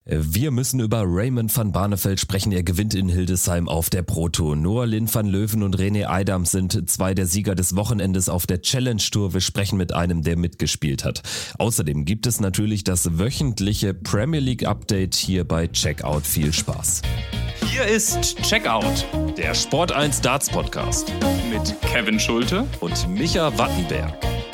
Wir müssen über Raymond van Barneveld sprechen. Er gewinnt in Hildesheim auf der Pro Tour. Noah Lynn van Löwen und René Eidam sind zwei der Sieger des Wochenendes auf der Challenge Tour. Wir sprechen mit einem, der mitgespielt hat. Außerdem gibt es natürlich das wöchentliche Premier League Update hier bei Checkout. Viel Spaß. Hier ist Checkout, der Sport 1 Darts Podcast mit Kevin Schulte und Micha Wattenberg.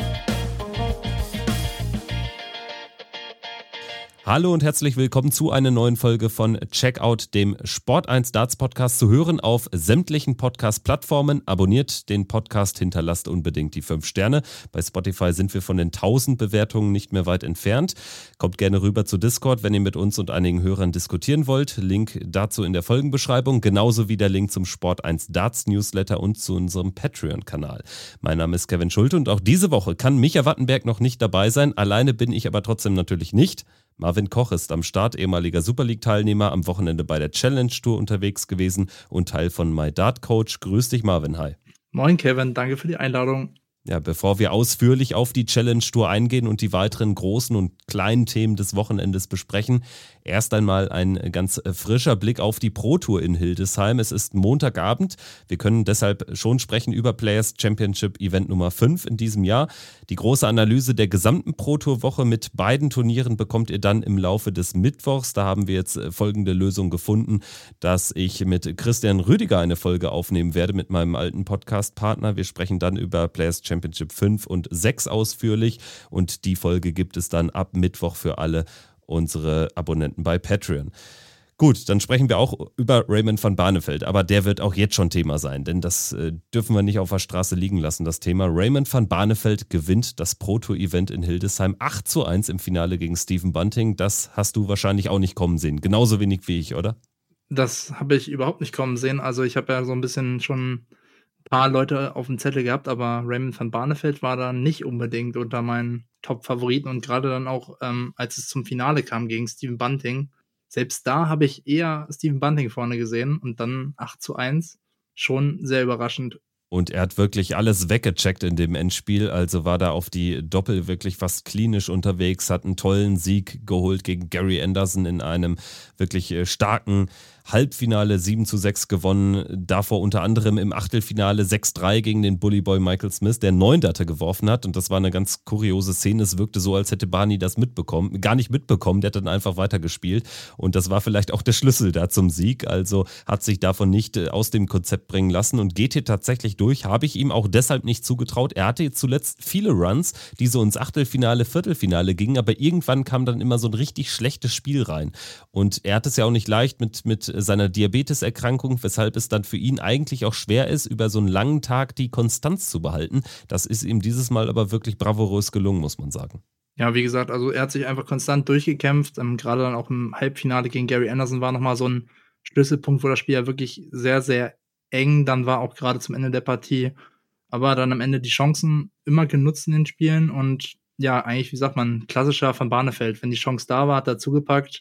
Hallo und herzlich willkommen zu einer neuen Folge von Checkout, dem Sport 1 Darts Podcast, zu hören auf sämtlichen Podcast-Plattformen. Abonniert den Podcast, hinterlasst unbedingt die 5 Sterne. Bei Spotify sind wir von den 1000 Bewertungen nicht mehr weit entfernt. Kommt gerne rüber zu Discord, wenn ihr mit uns und einigen Hörern diskutieren wollt. Link dazu in der Folgenbeschreibung, genauso wie der Link zum Sport 1 Darts Newsletter und zu unserem Patreon-Kanal. Mein Name ist Kevin Schulte und auch diese Woche kann Micha Wattenberg noch nicht dabei sein. Alleine bin ich aber trotzdem natürlich nicht. Marvin Koch ist am Start, ehemaliger Super League-Teilnehmer, am Wochenende bei der Challenge Tour unterwegs gewesen und Teil von My Dart Coach. Grüß dich, Marvin. Hi. Moin, Kevin. Danke für die Einladung. Ja, bevor wir ausführlich auf die Challenge Tour eingehen und die weiteren großen und kleinen Themen des Wochenendes besprechen, erst einmal ein ganz frischer Blick auf die Pro Tour in Hildesheim. Es ist Montagabend. Wir können deshalb schon sprechen über Players Championship Event Nummer 5 in diesem Jahr. Die große Analyse der gesamten Pro Tour Woche mit beiden Turnieren bekommt ihr dann im Laufe des Mittwochs. Da haben wir jetzt folgende Lösung gefunden, dass ich mit Christian Rüdiger eine Folge aufnehmen werde mit meinem alten Podcast-Partner. Wir sprechen dann über Players Championship 5 und 6 ausführlich und die Folge gibt es dann ab Mittwoch für alle unsere Abonnenten bei Patreon. Gut, dann sprechen wir auch über Raymond van Barneveld, aber der wird auch jetzt schon Thema sein, denn das dürfen wir nicht auf der Straße liegen lassen, das Thema. Raymond van Barneveld gewinnt das Pro Tour Event in Hildesheim 8:1 im Finale gegen Stephen Bunting. Das hast du wahrscheinlich auch nicht kommen sehen, genauso wenig wie ich, oder? Das habe ich überhaupt nicht kommen sehen, also ich habe ja so ein bisschen schon paar Leute auf dem Zettel gehabt, aber Raymond van Barneveld war da nicht unbedingt unter meinen Top-Favoriten und gerade dann auch, als es zum Finale kam gegen Stephen Bunting, selbst da habe ich eher Stephen Bunting vorne gesehen und dann 8:1, schon sehr überraschend. Und er hat wirklich alles weggecheckt in dem Endspiel, also war da auf die Doppel wirklich fast klinisch unterwegs, hat einen tollen Sieg geholt gegen Gary Anderson in einem wirklich starken Halbfinale 7:6 gewonnen, davor unter anderem im Achtelfinale 6:3 gegen den Bullyboy Michael Smith, der 9 Datte geworfen hat und das war eine ganz kuriose Szene. Es wirkte so, als hätte Barney das gar nicht mitbekommen, der hat dann einfach weitergespielt und das war vielleicht auch der Schlüssel da zum Sieg, also hat sich davon nicht aus dem Konzept bringen lassen und geht hier tatsächlich durch, habe ich ihm auch deshalb nicht zugetraut. Er hatte jetzt zuletzt viele Runs, die so ins Achtelfinale, Viertelfinale gingen, aber irgendwann kam dann immer so ein richtig schlechtes Spiel rein und er hat es ja auch nicht leicht mit seiner Diabeteserkrankung, weshalb es dann für ihn eigentlich auch schwer ist, über so einen langen Tag die Konstanz zu behalten. Das ist ihm dieses Mal aber wirklich bravourös gelungen, muss man sagen. Ja, wie gesagt, also er hat sich einfach konstant durchgekämpft, gerade dann auch im Halbfinale gegen Gary Anderson war nochmal so ein Schlüsselpunkt, wo das Spiel ja wirklich sehr, sehr eng dann war, auch gerade zum Ende der Partie, aber dann am Ende die Chancen immer genutzt in den Spielen und ja, eigentlich, wie sagt man, klassischer Van Barneveld, wenn die Chance da war, hat er zugepackt,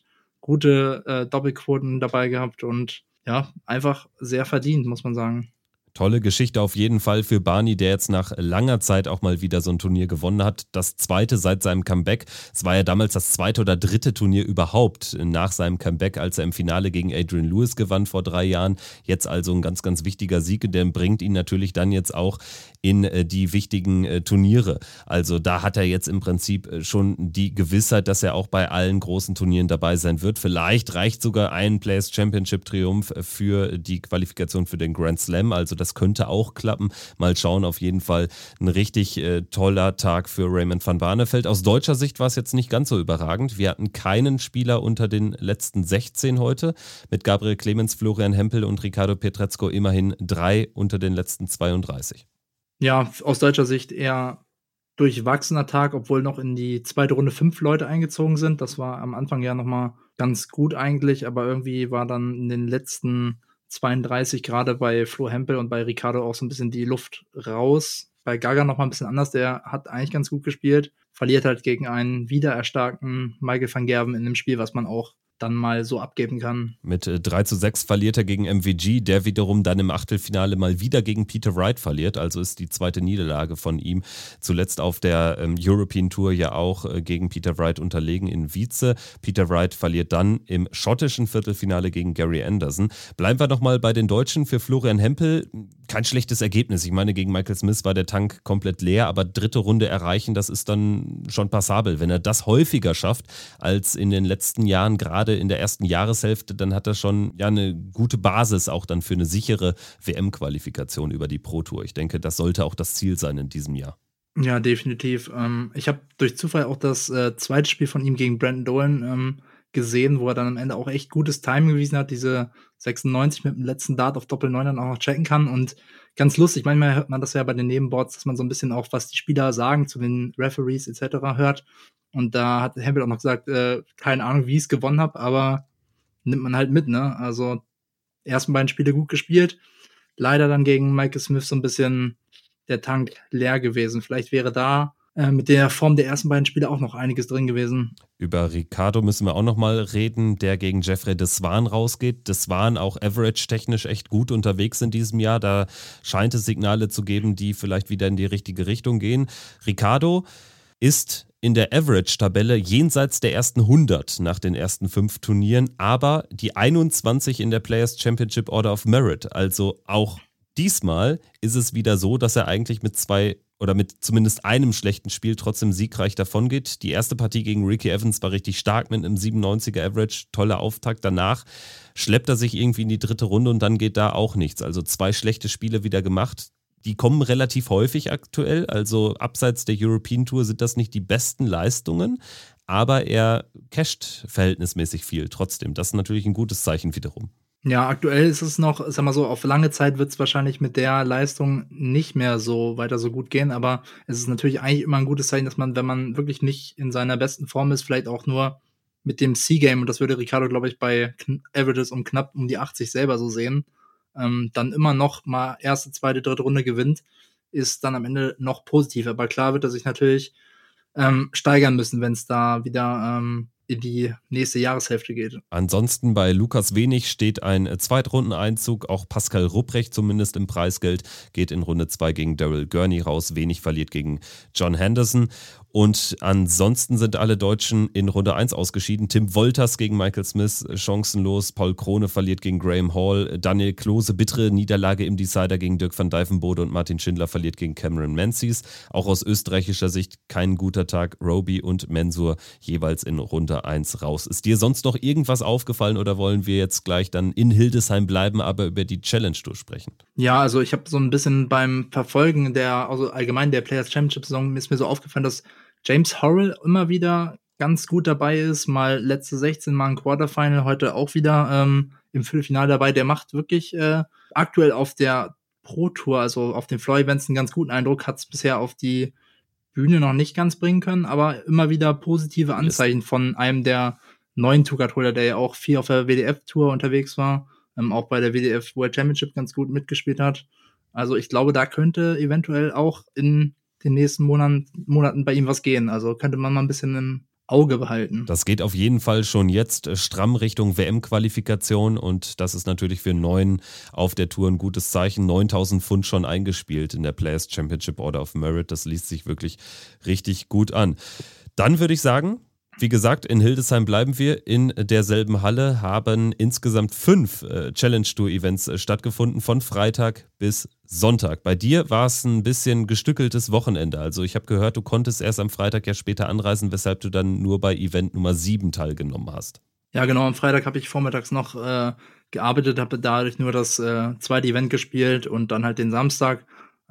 gute Doppelquoten dabei gehabt und ja, einfach sehr verdient, muss man sagen. Tolle Geschichte auf jeden Fall für Barney, der jetzt nach langer Zeit auch mal wieder so ein Turnier gewonnen hat. Das zweite seit seinem Comeback. Es war ja damals das zweite oder dritte Turnier überhaupt nach seinem Comeback, als er im Finale gegen Adrian Lewis gewann vor 3 Jahren. Jetzt also ein ganz, ganz wichtiger Sieg, der bringt ihn natürlich dann jetzt auch in die wichtigen Turniere. Also da hat er jetzt im Prinzip schon die Gewissheit, dass er auch bei allen großen Turnieren dabei sein wird. Vielleicht reicht sogar ein Players Championship Triumph für die Qualifikation für den Grand Slam. Also das könnte auch klappen. Mal schauen, auf jeden Fall ein richtig toller Tag für Raymond van Barneveld. Aus deutscher Sicht war es jetzt nicht ganz so überragend. Wir hatten keinen Spieler unter den letzten 16 heute. Mit Gabriel Clemens, Florian Hempel und Ricardo Pietrezco immerhin 3 unter den letzten 32. Ja, aus deutscher Sicht eher durchwachsener Tag, obwohl noch in die zweite Runde 5 Leute eingezogen sind. Das war am Anfang ja nochmal ganz gut eigentlich, aber irgendwie war dann in den letzten 32 gerade bei Flo Hempel und bei Ricardo auch so ein bisschen die Luft raus. Bei Gaga nochmal ein bisschen anders, der hat eigentlich ganz gut gespielt, verliert halt gegen einen wiedererstarkten Michael van Gerwen in einem Spiel, was man auch dann mal so abgeben kann. Mit 3-6 verliert er gegen MVG, der wiederum dann im Achtelfinale mal wieder gegen Peter Wright verliert. Also ist die zweite Niederlage von ihm. Zuletzt auf der European Tour ja auch gegen Peter Wright unterlegen in Vize. Peter Wright verliert dann im schottischen Viertelfinale gegen Gary Anderson. Bleiben wir nochmal bei den Deutschen. Für Florian Hempel kein schlechtes Ergebnis. Ich meine, gegen Michael Smith war der Tank komplett leer, aber dritte Runde erreichen, das ist dann schon passabel. Wenn er das häufiger schafft als in den letzten Jahren, gerade in der ersten Jahreshälfte, dann hat er schon eine gute Basis auch dann für eine sichere WM-Qualifikation über die Pro Tour. Ich denke, das sollte auch das Ziel sein in diesem Jahr. Ja, definitiv. Ich habe durch Zufall auch das zweite Spiel von ihm gegen Brandon Dolan gesehen, wo er dann am Ende auch echt gutes Timing gewiesen hat, diese 96 mit dem letzten Dart auf Doppel 9 dann auch noch checken kann. Und ganz lustig, manchmal hört man das ja bei den Nebenboards, dass man so ein bisschen auch, was die Spieler sagen zu den Referees etc. hört. Und da hat Hempel auch noch gesagt, keine Ahnung, wie ich es gewonnen habe, aber nimmt man halt mit, ne? Also ersten beiden Spiele gut gespielt, leider dann gegen Michael Smith so ein bisschen der Tank leer gewesen. Vielleicht wäre da mit der Form der ersten beiden Spiele auch noch einiges drin gewesen. Über Ricciardo müssen wir auch nochmal reden, der gegen Jeffrey de Swaan rausgeht. De Swaan auch average-technisch echt gut unterwegs in diesem Jahr. Da scheint es Signale zu geben, die vielleicht wieder in die richtige Richtung gehen. Ricciardo ist in der Average-Tabelle jenseits der ersten 100 nach den ersten 5 Turnieren, aber die 21 in der Players Championship Order of Merit. Also auch diesmal ist es wieder so, dass er eigentlich mit zwei oder mit zumindest einem schlechten Spiel trotzdem siegreich davongeht. Die erste Partie gegen Ricky Evans war richtig stark mit einem 97er Average, toller Auftakt. Danach schleppt er sich irgendwie in die dritte Runde und dann geht da auch nichts. Also 2 schlechte Spiele wieder gemacht. Die kommen relativ häufig aktuell, also abseits der European Tour sind das nicht die besten Leistungen, aber er casht verhältnismäßig viel trotzdem. Das ist natürlich ein gutes Zeichen wiederum. Ja, aktuell ist es noch, sag mal so, auf lange Zeit wird es wahrscheinlich mit der Leistung nicht mehr so weiter so gut gehen, aber es ist natürlich eigentlich immer ein gutes Zeichen, dass man, wenn man wirklich nicht in seiner besten Form ist, vielleicht auch nur mit dem C-Game, und das würde Ricciardo, glaube ich, bei Averages knapp um die 80 selber so sehen, dann immer noch mal erste, zweite, dritte Runde gewinnt, ist dann am Ende noch positiv. Aber klar wird er sich natürlich steigern müssen, wenn es da wieder in die nächste Jahreshälfte geht. Ansonsten bei Lukas Wenig steht ein Zweitrundeneinzug. Auch Pascal Rupprecht zumindest im Preisgeld geht in Runde 2 gegen Daryl Gurney raus. Wenig verliert gegen John Henderson. Und ansonsten sind alle Deutschen in Runde 1 ausgeschieden. Tim Wolters gegen Michael Smith chancenlos. Paul Krone verliert gegen Graham Hall. Daniel Klose bittere Niederlage im Decider gegen Dirk van Dijvenbode und Martin Schindler verliert gegen Cameron Menzies. Auch aus österreichischer Sicht kein guter Tag. Roby und Mensur jeweils in Runde 1 raus. Ist dir sonst noch irgendwas aufgefallen oder wollen wir jetzt gleich dann in Hildesheim bleiben, aber über die Challenge Tour sprechen? Ja, also ich habe so ein bisschen beim Verfolgen also allgemein der Players Championship Saison ist mir so aufgefallen, dass James Horrell immer wieder ganz gut dabei ist, mal letzte 16 Mal ein Quarterfinal, heute auch wieder im Viertelfinale dabei. Der macht wirklich aktuell auf der Pro Tour, also auf den Floor Events, einen ganz guten Eindruck, hat es bisher auf die Bühne noch nicht ganz bringen können, aber immer wieder positive Anzeichen von einem der neuen Tourcard-Holder, der ja auch viel auf der WDF-Tour unterwegs war, auch bei der WDF World Championship ganz gut mitgespielt hat. Also ich glaube, da könnte eventuell auch in den nächsten Monaten bei ihm was gehen. Also könnte man mal ein bisschen im Auge behalten. Das geht auf jeden Fall schon jetzt stramm Richtung WM-Qualifikation und das ist natürlich für 9 auf der Tour ein gutes Zeichen. 9.000 Pfund schon eingespielt in der Players Championship Order of Merit. Das liest sich wirklich richtig gut an. Dann würde ich sagen, wie gesagt, in Hildesheim bleiben wir. In derselben Halle haben insgesamt 5 Challenge-Tour-Events stattgefunden, von Freitag bis Sonntag. Bei dir war es ein bisschen gestückeltes Wochenende. Also ich habe gehört, du konntest erst am Freitag ja später anreisen, weshalb du dann nur bei Event Nummer 7 teilgenommen hast. Ja, genau. Am Freitag habe ich vormittags noch gearbeitet, habe dadurch nur das zweite Event gespielt und dann halt den Samstag.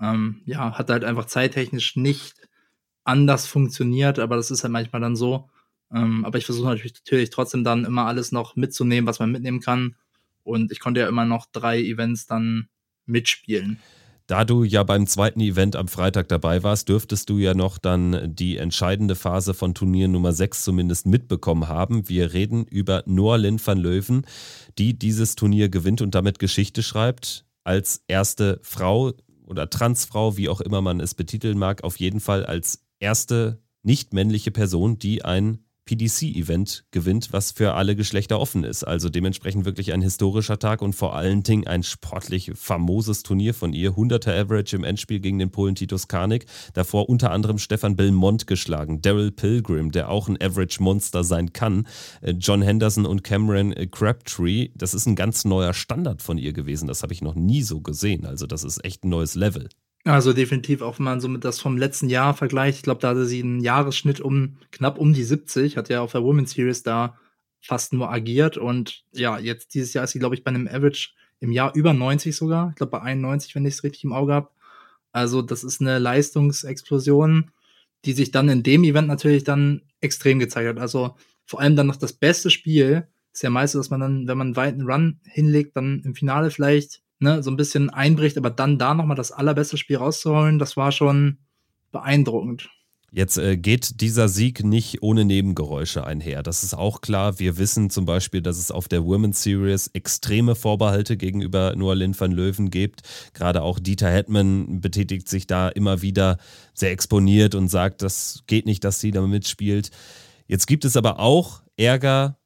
Hat halt einfach zeittechnisch nicht anders funktioniert, aber das ist halt manchmal dann so. Aber ich versuche natürlich trotzdem dann immer alles noch mitzunehmen, was man mitnehmen kann. Und ich konnte ja immer noch 3 Events dann mitspielen. Da du ja beim zweiten Event am Freitag dabei warst, dürftest du ja noch dann die entscheidende Phase von Turnier Nummer 6 zumindest mitbekommen haben. Wir reden über Noa Lynn van Leuven, die dieses Turnier gewinnt und damit Geschichte schreibt. Als erste Frau oder Transfrau, wie auch immer man es betiteln mag, auf jeden Fall als erste nicht männliche Person, die ein PDC-Event gewinnt, was für alle Geschlechter offen ist. Also dementsprechend wirklich ein historischer Tag und vor allen Dingen ein sportlich famoses Turnier von ihr. 100er Average im Endspiel gegen den Polen Titus Kanik. Davor unter anderem Stefan Belmont geschlagen, Daryl Pilgrim, der auch ein Average-Monster sein kann, John Henderson und Cameron Crabtree. Das ist ein ganz neuer Standard von ihr gewesen. Das habe ich noch nie so gesehen. Also das ist echt ein neues Level. Also definitiv, auch wenn man so mit das vom letzten Jahr vergleicht. Ich glaube, da hatte sie einen Jahresschnitt knapp um die 70, hat ja auf der Women's Series da fast nur agiert. Und ja, jetzt dieses Jahr ist sie, glaube ich, bei einem Average im Jahr über 90 sogar. Ich glaube, bei 91, wenn ich es richtig im Auge habe. Also das ist eine Leistungsexplosion, die sich dann in dem Event natürlich dann extrem gezeigt hat. Also vor allem dann noch das beste Spiel. Ist ja meistens, dass man dann, wenn man einen weiten Run hinlegt, dann im Finale vielleicht so ein bisschen einbricht, aber dann da nochmal das allerbeste Spiel rauszuholen, das war schon beeindruckend. Jetzt geht dieser Sieg nicht ohne Nebengeräusche einher. Das ist auch klar. Wir wissen zum Beispiel, dass es auf der Women's Series extreme Vorbehalte gegenüber Noah Lynn van Leeuwen gibt. Gerade auch Dieter Hetman betätigt sich da immer wieder sehr exponiert und sagt, das geht nicht, dass sie da mitspielt. Jetzt gibt es aber auch Ärger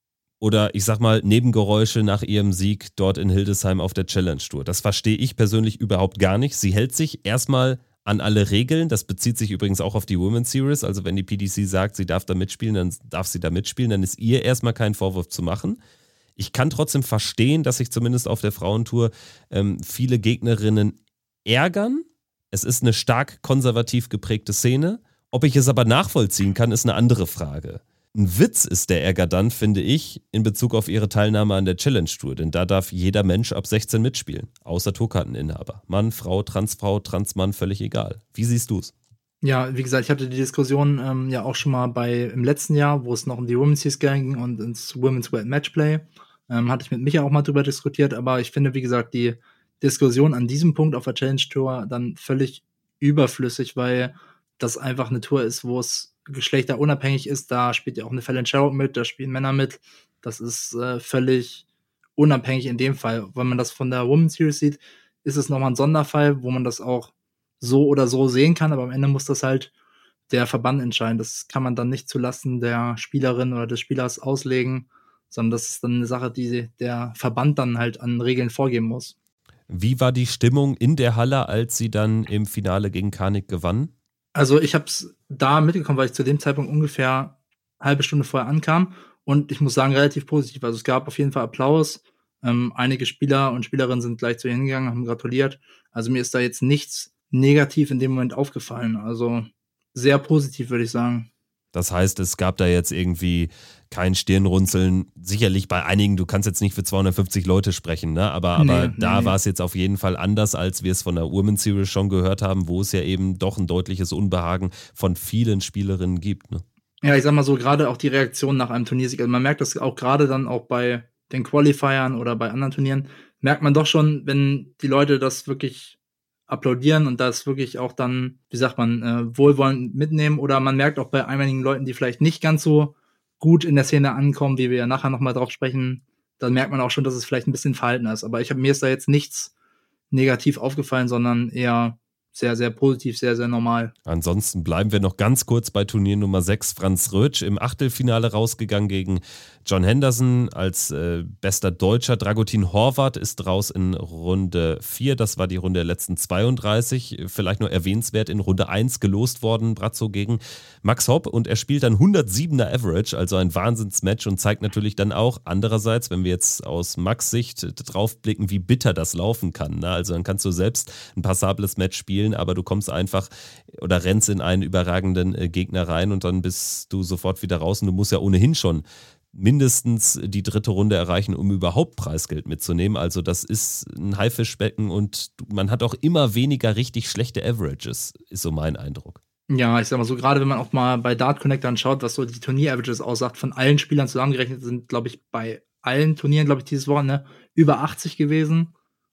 oder ich sag mal Nebengeräusche nach ihrem Sieg dort in Hildesheim auf der Challenge Tour. Das verstehe ich persönlich überhaupt gar nicht. Sie hält sich erstmal an alle Regeln. Das bezieht sich übrigens auch auf die Women's Series. Also wenn die PDC sagt, sie darf da mitspielen, dann darf sie da mitspielen. Dann ist ihr erstmal kein Vorwurf zu machen. Ich kann trotzdem verstehen, dass sich zumindest auf der Frauentour viele Gegnerinnen ärgern. Es ist eine stark konservativ geprägte Szene. Ob ich es aber nachvollziehen kann, ist eine andere Frage. Ein Witz ist der Ärger dann, finde ich, in Bezug auf ihre Teilnahme an der Challenge Tour, denn da darf jeder Mensch ab 16 mitspielen, außer Tourkarteninhaber. Mann, Frau, Transmann, völlig egal. Wie siehst du es? Ja, wie gesagt, ich hatte die Diskussion ja auch schon mal im letzten Jahr, wo es noch um die Women's Series ging und ins Women's World Matchplay, hatte ich mit Micha auch mal drüber diskutiert, aber ich finde, wie gesagt, die Diskussion an diesem Punkt auf der Challenge Tour dann völlig überflüssig, weil das einfach eine Tour ist, wo es geschlechterunabhängig ist. Da spielt ja auch eine Fallon Sherrock mit, da spielen Männer mit. Das ist völlig unabhängig in dem Fall. Wenn man das von der Women's Series sieht, ist es nochmal ein Sonderfall, wo man das auch so oder so sehen kann, aber am Ende muss das halt der Verband entscheiden. Das kann man dann nicht zulasten der Spielerin oder des Spielers auslegen, sondern das ist dann eine Sache, die der Verband dann halt an Regeln vorgeben muss. Wie war die Stimmung in der Halle, als sie dann im Finale gegen Kanik gewann? Also ich habe es da mitgekommen, weil ich zu dem Zeitpunkt ungefähr eine halbe Stunde vorher ankam und ich muss sagen, relativ positiv. Also es gab auf jeden Fall Applaus. Einige Spieler und Spielerinnen sind gleich zu ihr hingegangen, haben gratuliert. Also mir ist da jetzt nichts negativ in dem Moment aufgefallen. Also sehr positiv, würde ich sagen. Das heißt, es gab da jetzt irgendwie kein Stirnrunzeln. Sicherlich bei einigen, du kannst jetzt nicht für 250 Leute sprechen, ne? aber da war es jetzt auf jeden Fall anders, als wir es von der Women's Series schon gehört haben, wo es ja eben doch ein deutliches Unbehagen von vielen Spielerinnen gibt. Ne? Ja, ich sag mal so, gerade auch die Reaktion nach einem Turniersieg. Also man merkt das auch gerade dann auch bei den Qualifiern oder bei anderen Turnieren, merkt man doch schon, wenn die Leute das wirklich applaudieren und das wirklich auch dann, wie sagt man, wohlwollend mitnehmen, oder man merkt auch bei einigen Leuten, die vielleicht nicht ganz so gut in der Szene ankommen, wie wir ja nachher nochmal drauf sprechen, dann merkt man auch schon, dass es vielleicht ein bisschen verhalten ist. Aber mir ist da jetzt nichts negativ aufgefallen, sondern eher sehr, sehr positiv, sehr, sehr normal. Ansonsten bleiben wir noch ganz kurz bei Turnier Nummer 6. Franz Rötsch im Achtelfinale rausgegangen gegen John Henderson als bester Deutscher. Dragutin Horvath ist raus in Runde 4. Das war die Runde der letzten 32. Vielleicht nur erwähnenswert, in Runde 1 gelost worden, Brazzo gegen Max Hopp. Und er spielt dann 107er Average, also ein Wahnsinnsmatch, und zeigt natürlich dann auch andererseits, wenn wir jetzt aus Max Sicht drauf blicken, wie bitter das laufen kann. Ne? Also dann kannst du selbst ein passables Match spielen, aber du kommst einfach oder rennst in einen überragenden Gegner rein und dann bist du sofort wieder raus und du musst ja ohnehin schon mindestens die dritte Runde erreichen, um überhaupt Preisgeld mitzunehmen. Also das ist ein Haifischbecken und man hat auch immer weniger richtig schlechte Averages, ist so mein Eindruck. Ja, ich sag mal so, gerade wenn man auch mal bei Dart Connect dann schaut, was so die Turnier-Averages aussagt, von allen Spielern zusammengerechnet sind, glaube ich, bei allen Turnieren, glaube ich, dieses Wochenende über 80 gewesen.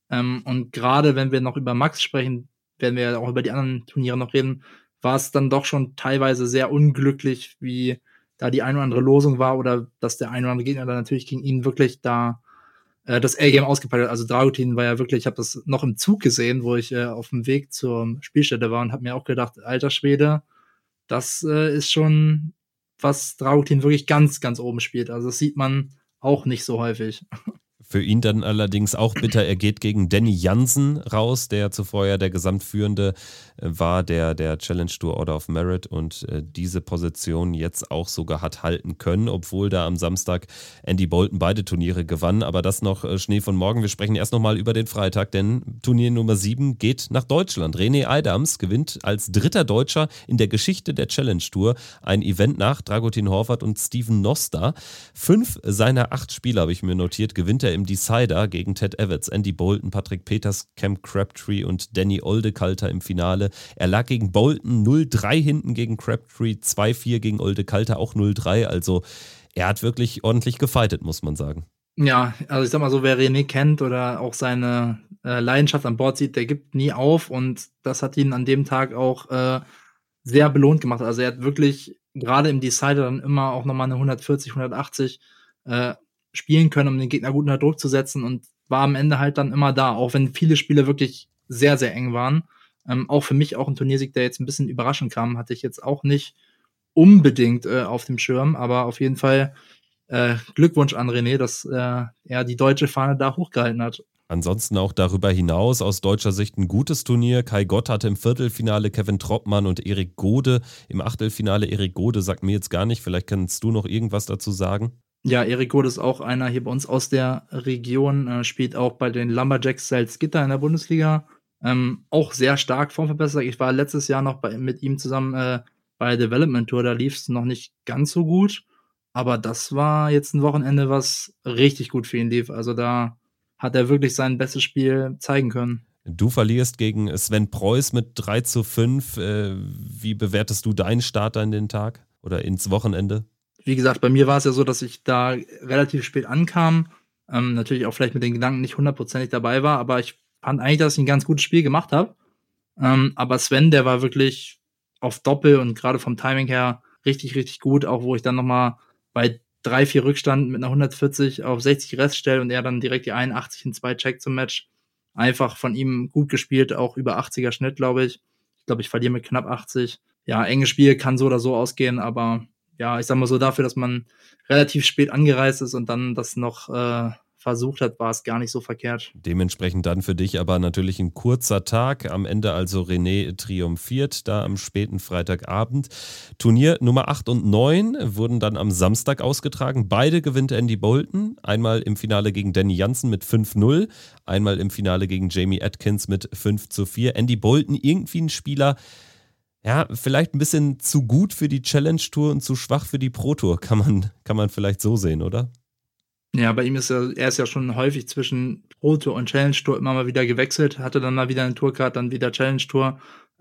Und gerade wenn wir noch über Max sprechen, werden wir ja auch über die anderen Turniere noch reden, war es dann doch schon teilweise sehr unglücklich, wie da die eine oder andere Losung war oder dass der eine oder andere Gegner dann natürlich gegen ihn wirklich da das A-Game ausgepackt hat. Also Dragutin war ja wirklich, ich habe das noch im Zug gesehen, wo ich auf dem Weg zur Spielstätte war und habe mir auch gedacht, alter Schwede, das ist schon was Dragutin wirklich ganz, ganz oben spielt. Also das sieht man auch nicht so häufig. Für ihn dann allerdings auch bitter, er geht gegen Danny Jansen raus, der zuvor ja der Gesamtführende war, der Challenge Tour Order of Merit und diese Position jetzt auch sogar hat halten können, obwohl da am Samstag Andy Boulton beide Turniere gewann. Aber das noch Schnee von morgen. Wir sprechen erst nochmal über den Freitag, denn Turnier Nummer 7 geht nach Deutschland. René Adams gewinnt als dritter Deutscher in der Geschichte der Challenge Tour ein Event nach Dragutin Horvat und Steven Nosta. 5 seiner 8 Spiele, habe ich mir notiert, gewinnt er im Decider gegen Ted Evans, Andy Boulton, Patrick Peters, Cam Crabtree und Danny Oldekalter im Finale. Er lag gegen Boulton 0-3 hinten gegen Crabtree, 2-4 gegen Oldekalter, auch 0-3. Also er hat wirklich ordentlich gefightet, muss man sagen. Ja, also ich sag mal so, wer René kennt oder auch seine Leidenschaft an Bord sieht, der gibt nie auf und das hat ihn an dem Tag auch sehr belohnt gemacht. Also er hat wirklich gerade im Decider dann immer auch nochmal eine 140, 180 spielen können, um den Gegner gut unter Druck zu setzen und war am Ende halt dann immer da, auch wenn viele Spiele wirklich sehr, sehr eng waren. Auch für mich auch ein Turniersieg, der jetzt ein bisschen überraschend kam, hatte ich jetzt auch nicht unbedingt auf dem Schirm, aber auf jeden Fall Glückwunsch an René, dass er die deutsche Fahne da hochgehalten hat. Ansonsten auch darüber hinaus aus deutscher Sicht ein gutes Turnier. Kai Gott hatte im Viertelfinale Kevin Troppmann und Erik Gode im Achtelfinale. Erik Gode sagt mir jetzt gar nicht, vielleicht kannst du noch irgendwas dazu sagen? Ja, Erik Gode ist auch einer hier bei uns aus der Region, spielt auch bei den Lumberjacks Salzgitter in der Bundesliga. Auch sehr stark formverbessert. Ich war letztes Jahr noch mit ihm zusammen bei der Development Tour, da lief es noch nicht ganz so gut. Aber das war jetzt ein Wochenende, was richtig gut für ihn lief. Also da hat er wirklich sein bestes Spiel zeigen können. Du verlierst gegen Sven Preuß mit 3-5. Wie bewertest du deinen Start in den Tag oder ins Wochenende? Wie gesagt, bei mir war es ja so, dass ich da relativ spät ankam. Natürlich auch vielleicht mit den Gedanken nicht hundertprozentig dabei war, aber ich fand eigentlich, dass ich ein ganz gutes Spiel gemacht habe. Aber Sven, der war wirklich auf Doppel und gerade vom Timing her richtig, richtig gut, auch wo ich dann nochmal bei 3-4 Rückstand mit einer 140 auf 60 Rest stelle und er dann direkt die 81 in 2 Check zum Match. Einfach von ihm gut gespielt, auch über 80er Schnitt, glaube ich. Ich glaube, ich verliere mit knapp 80. Ja, enges Spiel kann so oder so ausgehen, aber ja, ich sag mal so, dafür, dass man relativ spät angereist ist und dann das noch versucht hat, war es gar nicht so verkehrt. Dementsprechend dann für dich aber natürlich ein kurzer Tag. Am Ende also René triumphiert, da am späten Freitagabend. Turnier Nummer 8 und 9 wurden dann am Samstag ausgetragen. Beide gewinnt Andy Boulton. Einmal im Finale gegen Danny Jansen mit 5-0. Einmal im Finale gegen Jamie Atkins mit 5-4. Andy Boulton, irgendwie ein Spieler, ja, vielleicht ein bisschen zu gut für die Challenge Tour und zu schwach für die Pro Tour. Kann man vielleicht so sehen, oder? Ja, bei ihm ist er ist ja schon häufig zwischen Pro Tour und Challenge Tour immer mal wieder gewechselt, hatte dann mal wieder eine Tourcard, dann wieder Challenge Tour.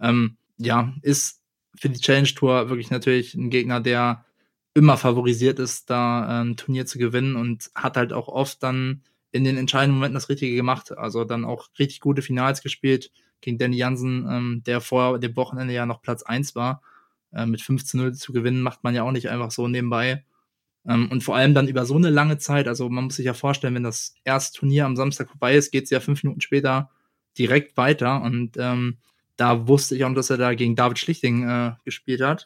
Ja, ist für die Challenge Tour wirklich natürlich ein Gegner, der immer favorisiert ist, da ein Turnier zu gewinnen und hat halt auch oft dann in den entscheidenden Momenten das Richtige gemacht. Also dann auch richtig gute Finals gespielt gegen Danny Jansen, der vor dem Wochenende ja noch Platz 1 war. Mit 15-0 zu gewinnen, macht man ja auch nicht einfach so nebenbei. Und vor allem dann über so eine lange Zeit, also man muss sich ja vorstellen, wenn das erste Turnier am Samstag vorbei ist, geht es ja 5 Minuten später direkt weiter. Und da wusste ich auch, dass er da gegen David Schlichting gespielt hat.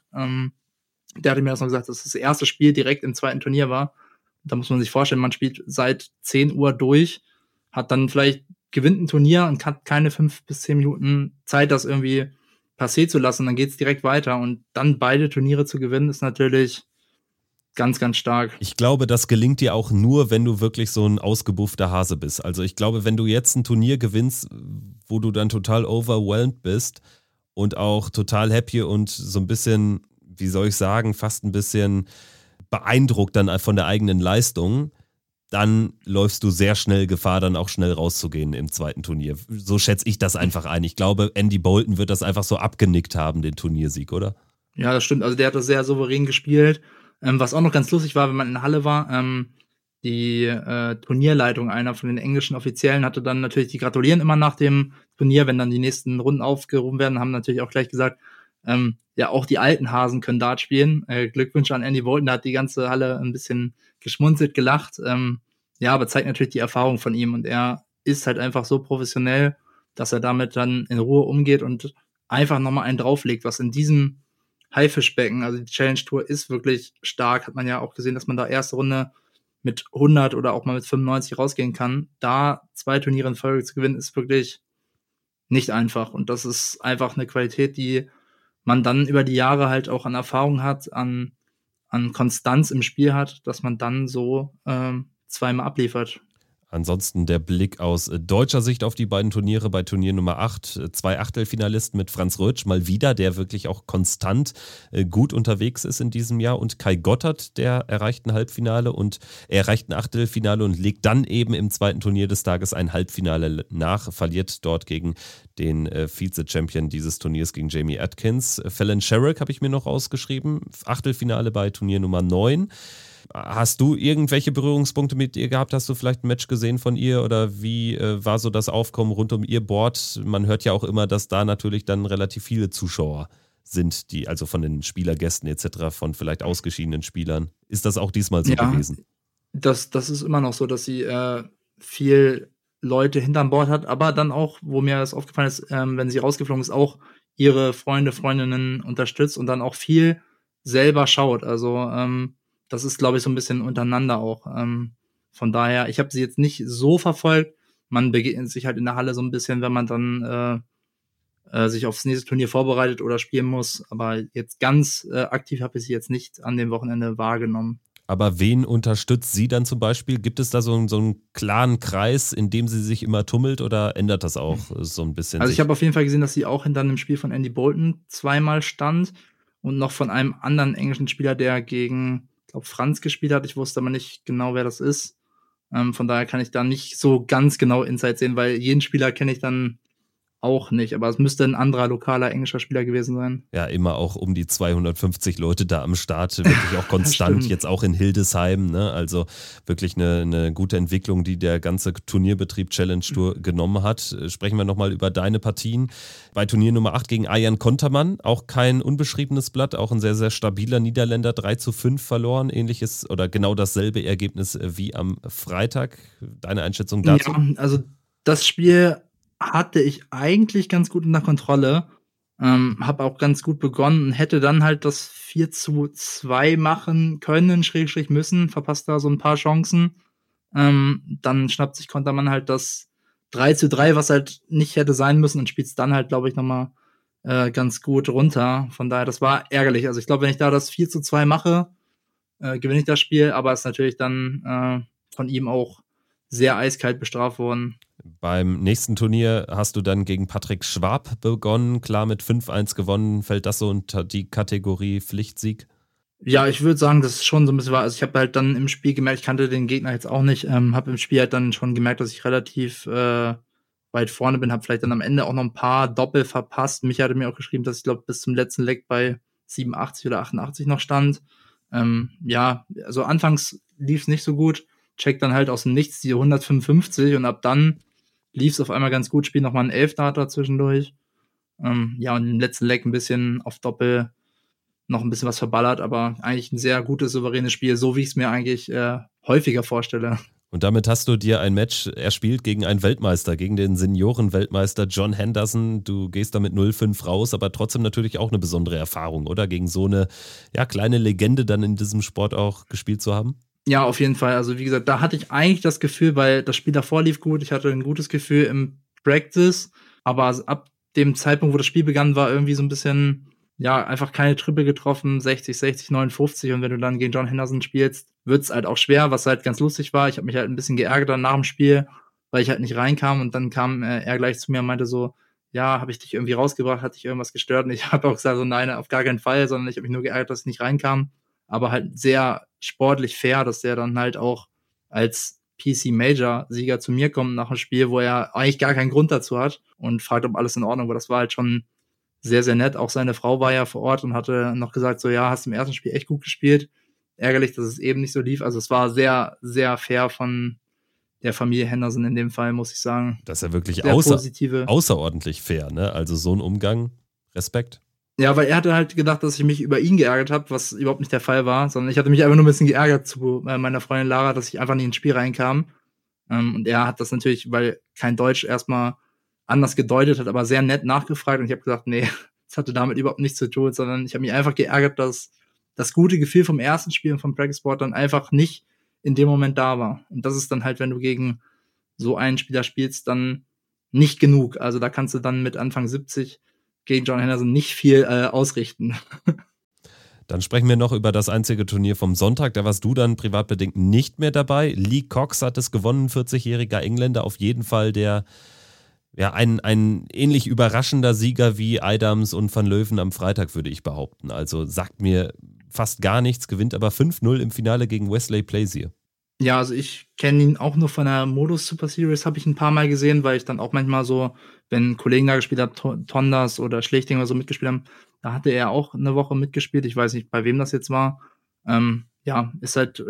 Der hatte mir das noch gesagt, dass das erste Spiel direkt im zweiten Turnier war. Da muss man sich vorstellen, man spielt seit 10 Uhr durch, hat dann vielleicht gewinnt ein Turnier und hat keine 5 bis 10 Minuten Zeit, das irgendwie passé zu lassen. Dann geht es direkt weiter. Und dann beide Turniere zu gewinnen, ist natürlich ganz, ganz stark. Ich glaube, das gelingt dir auch nur, wenn du wirklich so ein ausgebuffter Hase bist. Also ich glaube, wenn du jetzt ein Turnier gewinnst, wo du dann total overwhelmed bist und auch total happy und so ein bisschen, wie soll ich sagen, fast ein bisschen beeindruckt dann von der eigenen Leistung, dann läufst du sehr schnell Gefahr, dann auch schnell rauszugehen im zweiten Turnier. So schätze ich das einfach ein. Ich glaube, Andy Boulton wird das einfach so abgenickt haben, den Turniersieg, oder? Ja, das stimmt. Also der hat das sehr souverän gespielt. Was auch noch ganz lustig war, wenn man in der Halle war, die Turnierleitung einer von den englischen Offiziellen hatte dann natürlich, die gratulieren immer nach dem Turnier, wenn dann die nächsten Runden aufgerufen werden, haben natürlich auch gleich gesagt, ja, auch die alten Hasen können Dart spielen. Glückwünsche an Andy Boulton, da hat die ganze Halle ein bisschen geschmunzelt, gelacht. Ja, aber zeigt natürlich die Erfahrung von ihm und er ist halt einfach so professionell, dass er damit dann in Ruhe umgeht und einfach nochmal einen drauflegt, was in diesem Haifischbecken. Also die Challenge Tour ist wirklich stark. Hat man ja auch gesehen, dass man da erste Runde mit 100 oder auch mal mit 95 rausgehen kann. Da 2 Turniere in Folge zu gewinnen, ist wirklich nicht einfach. Und das ist einfach eine Qualität, die man dann über die Jahre halt auch an Erfahrung hat, an Konstanz im Spiel hat, dass man dann so zweimal abliefert. Ansonsten der Blick aus deutscher Sicht auf die beiden Turniere. Bei Turnier Nummer 8 2 Achtelfinalisten mit Franz Rötsch mal wieder, der wirklich auch konstant gut unterwegs ist in diesem Jahr, und Kai Gottert, der erreicht ein Halbfinale und er erreicht ein Achtelfinale und legt dann eben im zweiten Turnier des Tages ein Halbfinale nach, verliert dort gegen den Vize-Champion dieses Turniers, gegen Jamie Atkins. Fallon Sherrick habe ich mir noch ausgeschrieben, Achtelfinale bei Turnier Nummer 9. Hast du irgendwelche Berührungspunkte mit ihr gehabt? Hast du vielleicht ein Match gesehen von ihr oder wie war so das Aufkommen rund um ihr Board? Man hört ja auch immer, dass da natürlich dann relativ viele Zuschauer sind, die also von den Spielergästen etc., von vielleicht ausgeschiedenen Spielern. Ist das auch diesmal so gewesen? Das ist immer noch so, dass sie viel Leute hinterm Board hat, aber dann auch, wo mir das aufgefallen ist, wenn sie rausgeflogen ist, auch ihre Freunde, Freundinnen unterstützt und dann auch viel selber schaut. Also das ist, glaube ich, so ein bisschen untereinander auch. Von daher, ich habe sie jetzt nicht so verfolgt. Man begegnet sich halt in der Halle so ein bisschen, wenn man dann sich aufs nächste Turnier vorbereitet oder spielen muss. Aber jetzt ganz aktiv habe ich sie jetzt nicht an dem Wochenende wahrgenommen. Aber wen unterstützt sie dann zum Beispiel? Gibt es da so einen klaren Kreis, in dem sie sich immer tummelt, oder ändert das auch so ein bisschen? Also ich habe auf jeden Fall gesehen, dass sie auch hinter einem Spiel von Andy Bolton zweimal stand und noch von einem anderen englischen Spieler, der gegen, ich glaube, Franz gespielt hat. Ich wusste aber nicht genau, wer das ist. Von daher kann ich da nicht so ganz genau Insight sehen, weil jeden Spieler kenne ich dann auch nicht, aber es müsste ein anderer lokaler englischer Spieler gewesen sein. Ja, immer auch um die 250 Leute da am Start, wirklich auch konstant, jetzt auch in Hildesheim, ne? Also wirklich eine gute Entwicklung, die der ganze Turnierbetrieb Challenge Tour genommen hat. Sprechen wir nochmal über deine Partien. Bei Turnier Nummer 8 gegen Arjan Konterman, auch kein unbeschriebenes Blatt, auch ein sehr, sehr stabiler Niederländer, 3:5 verloren, ähnliches oder genau dasselbe Ergebnis wie am Freitag. Deine Einschätzung dazu? Ja, also das Spiel hatte ich eigentlich ganz gut unter Kontrolle. Habe auch ganz gut begonnen und hätte dann halt das 4:2 machen können, / müssen, verpasst da so ein paar Chancen. Dann schnappt sich Konterman halt das 3:3, was halt nicht hätte sein müssen, und spielt es dann halt, glaube ich, nochmal ganz gut runter. Von daher, das war ärgerlich. Also ich glaube, wenn ich da das 4:2 mache, gewinne ich das Spiel, aber ist natürlich dann von ihm auch sehr eiskalt bestraft worden. Beim nächsten Turnier hast du dann gegen Patrick Schwab begonnen, klar mit 5:1 gewonnen. Fällt das so unter die Kategorie Pflichtsieg? Ja, ich würde sagen, dass es schon so ein bisschen war. Also ich habe halt dann im Spiel gemerkt, ich kannte den Gegner jetzt auch nicht, habe im Spiel halt dann schon gemerkt, dass ich relativ weit vorne bin, habe vielleicht dann am Ende auch noch ein paar Doppel verpasst. Micha hatte mir auch geschrieben, dass ich glaube bis zum letzten Leg bei 87 oder 88 noch stand. Ja, also anfangs lief es nicht so gut, check dann halt aus dem Nichts die 155 und ab dann lief es auf einmal ganz gut, spiel nochmal einen 11-Data zwischendurch. Ja, und im letzten Leg ein bisschen auf Doppel noch ein bisschen was verballert, aber eigentlich ein sehr gutes, souveränes Spiel, so wie ich es mir eigentlich häufiger vorstelle. Und damit hast du dir ein Match erspielt gegen einen Weltmeister, gegen den Senioren-Weltmeister John Henderson. Du gehst da mit 0:5 raus, aber trotzdem natürlich auch eine besondere Erfahrung, oder? Gegen so eine kleine Legende dann in diesem Sport auch gespielt zu haben? Ja, auf jeden Fall. Also wie gesagt, da hatte ich eigentlich das Gefühl, weil das Spiel davor lief gut, ich hatte ein gutes Gefühl im Practice, aber ab dem Zeitpunkt, wo das Spiel begann, war irgendwie so ein bisschen, einfach keine Triple getroffen, 60, 60, 59, und wenn du dann gegen John Henderson spielst, wird's halt auch schwer, was halt ganz lustig war. Ich habe mich halt ein bisschen geärgert dann nach dem Spiel, weil ich halt nicht reinkam, und dann kam er gleich zu mir und meinte so, ja, habe ich dich irgendwie rausgebracht, hat dich irgendwas gestört? Und ich habe auch gesagt so, nein, auf gar keinen Fall, sondern ich habe mich nur geärgert, dass ich nicht reinkam, aber halt sehr sportlich fair, dass der dann halt auch als PC-Major-Sieger zu mir kommt nach einem Spiel, wo er eigentlich gar keinen Grund dazu hat, und fragt, ob alles in Ordnung war. Das war halt schon sehr, sehr nett. Auch seine Frau war ja vor Ort und hatte noch gesagt, so, ja, hast im ersten Spiel echt gut gespielt. Ärgerlich, dass es eben nicht so lief. Also es war sehr, sehr fair von der Familie Henderson in dem Fall, muss ich sagen. Das ist ja wirklich positive. Außerordentlich fair, ne? Also so ein Umgang, Respekt. Ja, weil er hatte halt gedacht, dass ich mich über ihn geärgert habe, was überhaupt nicht der Fall war, sondern ich hatte mich einfach nur ein bisschen geärgert zu meiner Freundin Lara, dass ich einfach nicht ins Spiel reinkam. Und er hat das natürlich, weil kein Deutsch, erstmal anders gedeutet hat, aber sehr nett nachgefragt, und ich habe gesagt, nee, Das hatte damit überhaupt nichts zu tun, sondern ich habe mich einfach geärgert, dass das gute Gefühl vom ersten Spiel und vom Practice Squad dann einfach nicht in dem Moment da war. Und das ist dann halt, wenn du gegen so einen Spieler spielst, dann nicht genug. Also da kannst du dann mit Anfang 70 gegen John Henderson nicht viel ausrichten. Dann sprechen wir noch über das einzige Turnier vom Sonntag. Da warst du dann privatbedingt nicht mehr dabei. Lee Cox hat es gewonnen, 40-jähriger Engländer. Auf jeden Fall ein ähnlich überraschender Sieger wie Adams und Van Leuven am Freitag, würde ich behaupten. Also sagt mir fast gar nichts, gewinnt aber 5-0 im Finale gegen Wesley Plaisir. Ja, also ich kenne ihn auch nur von der Modus Super Series, habe ich ein paar Mal gesehen, weil ich dann auch manchmal so, wenn Kollegen da gespielt haben, Tondas oder Schlichting oder so mitgespielt haben, da hatte er auch eine Woche mitgespielt. Ich weiß nicht, bei wem das jetzt war. Ist halt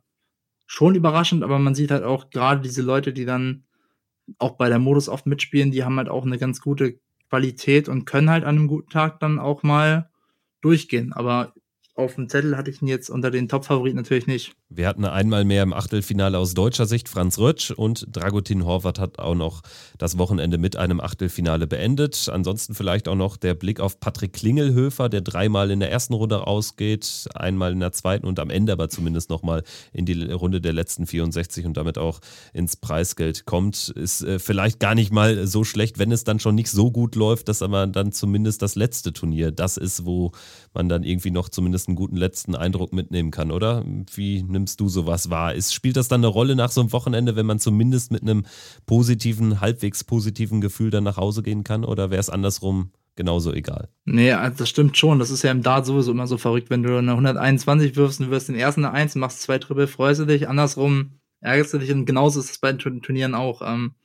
schon überraschend, aber man sieht halt auch gerade diese Leute, die dann auch bei der Modus oft mitspielen, die haben halt auch eine ganz gute Qualität und können halt an einem guten Tag dann auch mal durchgehen. Aber auf dem Zettel hatte ich ihn jetzt unter den Top-Favoriten natürlich nicht. Wir hatten einmal mehr im Achtelfinale aus deutscher Sicht Franz Rötsch und Dragutin Horvath hat auch noch das Wochenende mit einem Achtelfinale beendet. Ansonsten vielleicht auch noch der Blick auf Patrick Klingelhöfer, der 3-mal in der ersten Runde rausgeht, einmal in der zweiten und am Ende aber zumindest nochmal in die Runde der letzten 64 und damit auch ins Preisgeld kommt. Ist vielleicht gar nicht mal so schlecht, wenn es dann schon nicht so gut läuft, dass aber dann zumindest das letzte Turnier das ist, wo man dann irgendwie noch zumindest einen guten letzten Eindruck mitnehmen kann, oder? Wie nimmst du sowas wahr? Spielt das dann eine Rolle nach so einem Wochenende, wenn man zumindest mit einem positiven, halbwegs positiven Gefühl dann nach Hause gehen kann, oder wäre es andersrum genauso egal? Nee, das stimmt schon. Das ist ja im Dart sowieso immer so verrückt, wenn du eine 121 wirfst und du wirst den ersten eine 1 und machst 2 Triple, freust du dich, andersrum ärgerst du dich und genauso ist es bei den Turnieren auch.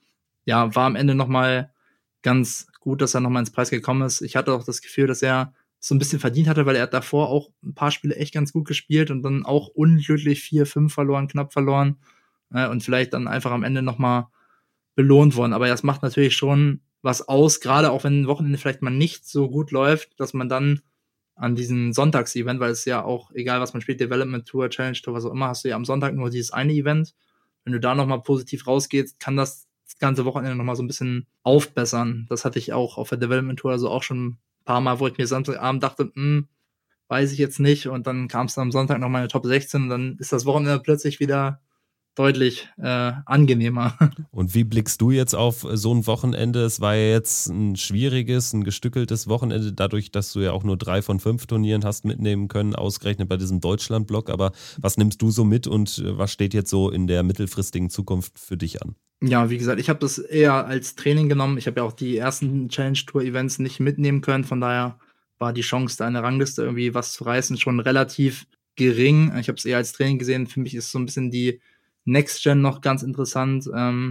War am Ende nochmal ganz gut, dass er nochmal ins Preis gekommen ist. Ich hatte auch das Gefühl, dass er so ein bisschen verdient hatte, weil er hat davor auch ein paar Spiele echt ganz gut gespielt und dann auch unglücklich 4-5 verloren, knapp verloren und vielleicht dann einfach am Ende nochmal belohnt worden. Aber das macht natürlich schon was aus, gerade auch wenn ein Wochenende vielleicht mal nicht so gut läuft, dass man dann an diesem Sonntagsevent, weil es ja auch, egal was man spielt, Development Tour, Challenge Tour, was auch immer, hast du ja am Sonntag nur dieses eine Event. Wenn du da nochmal positiv rausgehst, kann das ganze Wochenende nochmal so ein bisschen aufbessern. Das hatte ich auch auf der Development Tour also auch schon paar Mal, wo ich mir Samstagabend dachte, weiß ich jetzt nicht. Und dann kam es am Sonntag noch mal in die Top 16 und dann ist das Wochenende plötzlich wieder deutlich angenehmer. Und wie blickst du jetzt auf so ein Wochenende? Es war ja jetzt ein schwieriges, ein gestückeltes Wochenende, dadurch, dass du ja auch nur 3 von 5 Turnieren hast mitnehmen können, ausgerechnet bei diesem Deutschland-Block. Aber was nimmst du so mit und was steht jetzt so in der mittelfristigen Zukunft für dich an? Ja, wie gesagt, ich habe das eher als Training genommen. Ich habe ja auch die ersten Challenge-Tour-Events nicht mitnehmen können. Von daher war die Chance, da in der Rangliste irgendwie was zu reißen, schon relativ gering. Ich habe es eher als Training gesehen. Für mich ist so ein bisschen die Next Gen noch ganz interessant,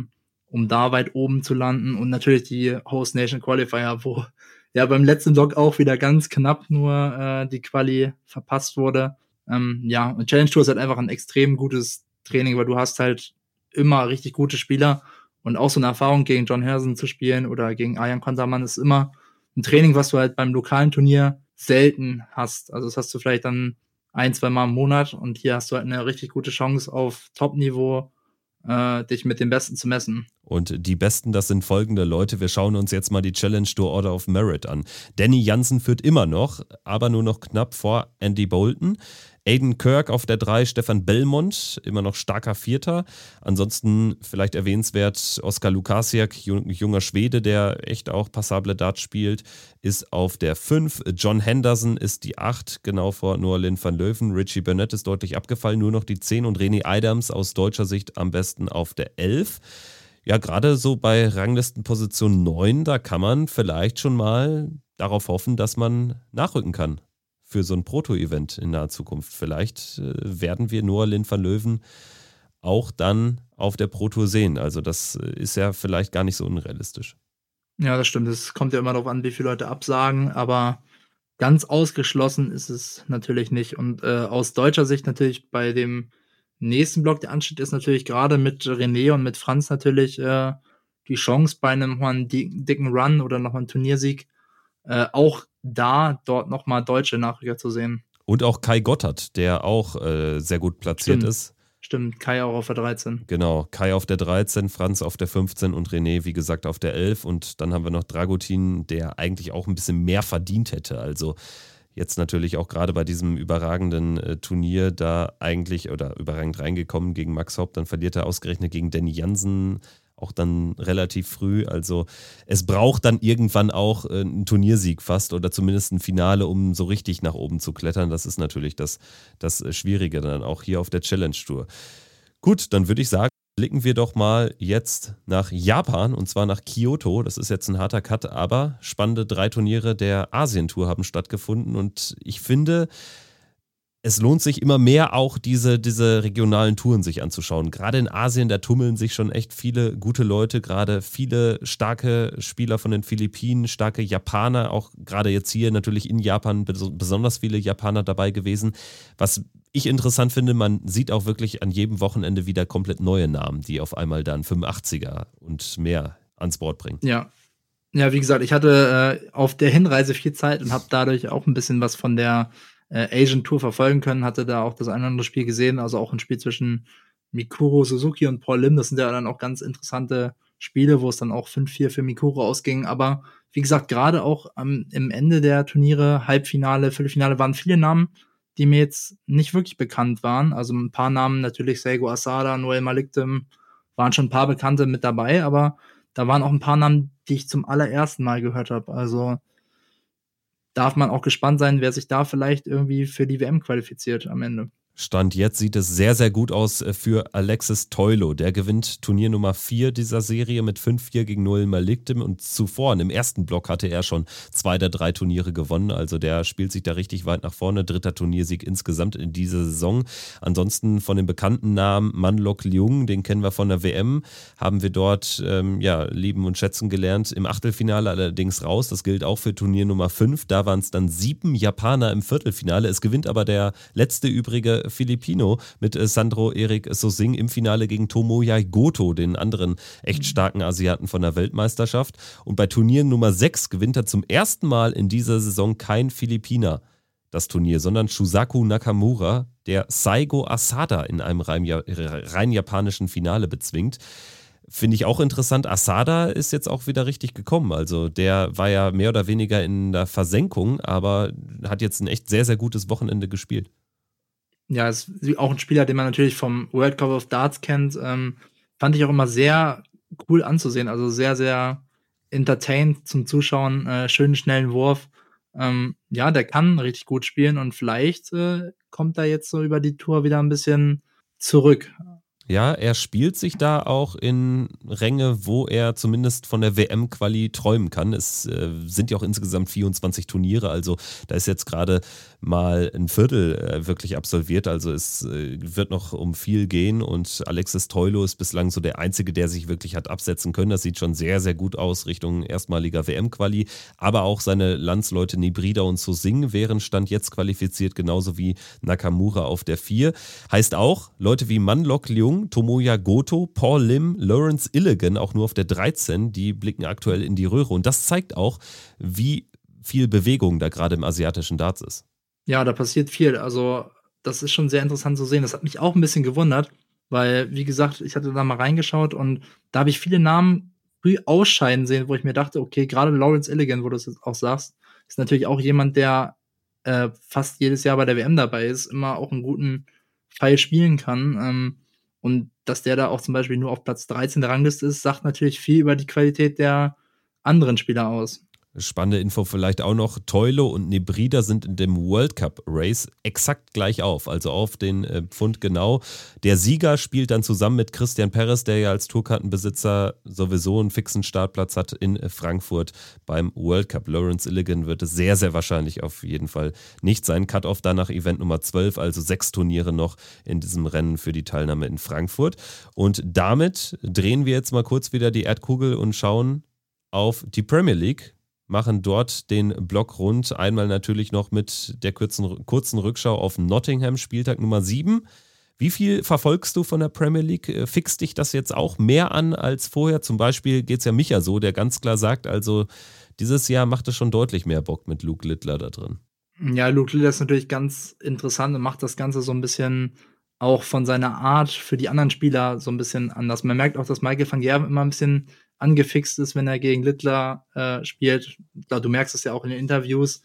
um da weit oben zu landen. Und natürlich die Host Nation Qualifier, wo ja beim letzten Block auch wieder ganz knapp nur die Quali verpasst wurde. Und Challenge Tour ist halt einfach ein extrem gutes Training, weil du hast halt immer richtig gute Spieler und auch so eine Erfahrung gegen John Henderson zu spielen oder gegen Arjan Konterman ist immer ein Training, was du halt beim lokalen Turnier selten hast. Also das hast du vielleicht dann 1-2 Mal im Monat und hier hast du halt eine richtig gute Chance auf Top-Niveau dich mit den Besten zu messen. Und die Besten, das sind folgende Leute. Wir schauen uns jetzt mal die Challenge Tour Order of Merit an. Danny Jansen führt immer noch, aber nur noch knapp vor Andy Bolton. Aiden Kirk auf der 3, Stefan Belmont, immer noch starker Vierter. Ansonsten vielleicht erwähnenswert Oskar Lukasiak, junger Schwede, der echt auch passable Dart spielt, ist auf der 5. John Henderson ist die 8, genau vor Noah Lynn van Leuven. Richie Burnett ist deutlich abgefallen, nur noch die 10 und René Adams aus deutscher Sicht am besten auf der 11. Ja, gerade so bei Ranglistenposition 9, da kann man vielleicht schon mal darauf hoffen, dass man nachrücken kann für so ein Proto-Event in naher Zukunft. Vielleicht werden wir Noah Lynn van Leuven auch dann auf der Pro-Tour sehen. Also das ist ja vielleicht gar nicht so unrealistisch. Ja, das stimmt. Es kommt ja immer darauf an, wie viele Leute absagen, aber ganz ausgeschlossen ist es natürlich nicht. Und aus deutscher Sicht natürlich bei dem nächsten Block, der ansteht, ist natürlich gerade mit René und mit Franz natürlich die Chance bei einem nochmal einen dicken Run oder nochmal einen Turniersieg auch dort nochmal deutsche Nachrücker zu sehen. Und auch Kai Gotthard, der auch sehr gut platziert ist. Stimmt, Kai auch auf der 13. Genau, Kai auf der 13, Franz auf der 15 und René, wie gesagt, auf der 11. Und dann haben wir noch Dragutin, der eigentlich auch ein bisschen mehr verdient hätte. Also jetzt natürlich auch gerade bei diesem überragenden Turnier da eigentlich oder überragend reingekommen gegen Max Hopp. Dann verliert er ausgerechnet gegen Danny Jansen, auch dann relativ früh. Also es braucht dann irgendwann auch einen Turniersieg fast oder zumindest ein Finale, um so richtig nach oben zu klettern. Das ist natürlich das Schwierige dann auch hier auf der Challenge Tour. Gut, dann würde ich sagen, blicken wir doch mal jetzt nach Japan und zwar nach Kyoto. Das ist jetzt ein harter Cut, aber spannende 3 Turniere der Asien-Tour haben stattgefunden und ich finde, es lohnt sich immer mehr auch diese regionalen Touren sich anzuschauen. Gerade in Asien, da tummeln sich schon echt viele gute Leute, gerade viele starke Spieler von den Philippinen, starke Japaner, auch gerade jetzt hier natürlich in Japan besonders viele Japaner dabei gewesen. Was ich interessant finde, man sieht auch wirklich an jedem Wochenende wieder komplett neue Namen, die auf einmal dann 85er und mehr ans Board bringen. Ja, wie gesagt, ich hatte auf der Hinreise viel Zeit und habe dadurch auch ein bisschen was von der Asian Tour verfolgen können, hatte da auch das ein oder andere Spiel gesehen, also auch ein Spiel zwischen Mikuro Suzuki und Paul Lim, das sind ja dann auch ganz interessante Spiele, wo es dann auch 5-4 für Mikuro ausging, aber wie gesagt, gerade auch im Ende der Turniere, Halbfinale, Viertelfinale, waren viele Namen, die mir jetzt nicht wirklich bekannt waren, also ein paar Namen natürlich, Seigo Asada, Noel Malikdem, waren schon ein paar Bekannte mit dabei, aber da waren auch ein paar Namen, die ich zum allerersten Mal gehört habe, also darf man auch gespannt sein, wer sich da vielleicht irgendwie für die WM qualifiziert am Ende. Stand jetzt sieht es sehr, sehr gut aus für Alexis Toilo. Der gewinnt Turnier Nummer 4 dieser Serie mit 5-4 gegen Noel Malikdem und zuvor, im ersten Block, hatte er schon 2 der 3 Turniere gewonnen. Also der spielt sich da richtig weit nach vorne. 3. Turniersieg insgesamt in dieser Saison. Ansonsten von den bekannten Namen Manlok Leung, den kennen wir von der WM, haben wir dort lieben und schätzen gelernt. Im Achtelfinale allerdings raus. Das gilt auch für Turnier Nummer 5. Da waren es dann 7 Japaner im Viertelfinale. Es gewinnt aber der letzte übrige Filipino mit Sandro Erik Sosing im Finale gegen Tomoya Goto, den anderen echt starken Asiaten von der Weltmeisterschaft. Und bei Turnier Nummer 6 gewinnt er zum ersten Mal in dieser Saison kein Philippiner das Turnier, sondern Shusaku Nakamura, der Saigo Asada in einem rein japanischen Finale bezwingt. Finde ich auch interessant. Asada ist jetzt auch wieder richtig gekommen. Also der war ja mehr oder weniger in der Versenkung, aber hat jetzt ein echt sehr, sehr gutes Wochenende gespielt. Ja, ist auch ein Spieler, den man natürlich vom World Cup of Darts kennt. Fand ich auch immer sehr cool anzusehen. Also sehr, sehr entertained zum Zuschauen. Schönen, schnellen Wurf. Der kann richtig gut spielen und vielleicht kommt er jetzt so über die Tour wieder ein bisschen zurück. Ja, er spielt sich da auch in Ränge, wo er zumindest von der WM-Quali träumen kann. Es sind ja auch insgesamt 24 Turniere, also da ist jetzt gerade mal ein Viertel wirklich absolviert. Also es wird noch um viel gehen und Alexis Toilo ist bislang so der Einzige, der sich wirklich hat absetzen können. Das sieht schon sehr, sehr gut aus Richtung erstmaliger WM-Quali. Aber auch seine Landsleute Nibrida und Sosing wären Stand jetzt qualifiziert, genauso wie Nakamura auf der 4. Heißt auch, Leute wie Manlok Leung, Tomoya Goto, Paul Lim, Lawrence Illigan, auch nur auf der 13, die blicken aktuell in die Röhre. Und das zeigt auch, wie viel Bewegung da gerade im asiatischen Darts ist. Ja, da passiert viel. Also, das ist schon sehr interessant zu sehen. Das hat mich auch ein bisschen gewundert, weil, wie gesagt, ich hatte da mal reingeschaut und da habe ich viele Namen früh ausscheiden sehen, wo ich mir dachte, okay, gerade Lawrence Illigan, wo du es jetzt auch sagst, ist natürlich auch jemand, der fast jedes Jahr bei der WM dabei ist, immer auch einen guten Pfeil spielen kann. Und dass der da auch zum Beispiel nur auf Platz 13 der Rangliste ist, sagt natürlich viel über die Qualität der anderen Spieler aus. Spannende Info vielleicht auch noch, Toilo und Nibrida sind in dem World Cup Race exakt gleich auf, also auf den Pfund genau. Der Sieger spielt dann zusammen mit Christian Perez, der ja als Tourkartenbesitzer sowieso einen fixen Startplatz hat in Frankfurt beim World Cup. Lawrence Illigan wird es sehr, sehr wahrscheinlich auf jeden Fall nicht sein. Cut-off danach Event Nummer 12, also 6 Turniere noch in diesem Rennen für die Teilnahme in Frankfurt. Und damit drehen wir jetzt mal kurz wieder die Erdkugel und schauen auf die Premier League. Machen dort den Block rund. Einmal natürlich noch mit der kurzen Rückschau auf Nottingham, Spieltag Nummer 7. Wie viel verfolgst du von der Premier League? Fixt dich das jetzt auch mehr an als vorher? Zum Beispiel geht es ja Micha so, der ganz klar sagt, also dieses Jahr macht es schon deutlich mehr Bock mit Luke Littler da drin. Ja, Luke Littler ist natürlich ganz interessant und macht das Ganze so ein bisschen auch von seiner Art für die anderen Spieler so ein bisschen anders. Man merkt auch, dass Michael van Gerwen immer ein bisschen angefixt ist, wenn er gegen Littler spielt. Du merkst es ja auch in den Interviews,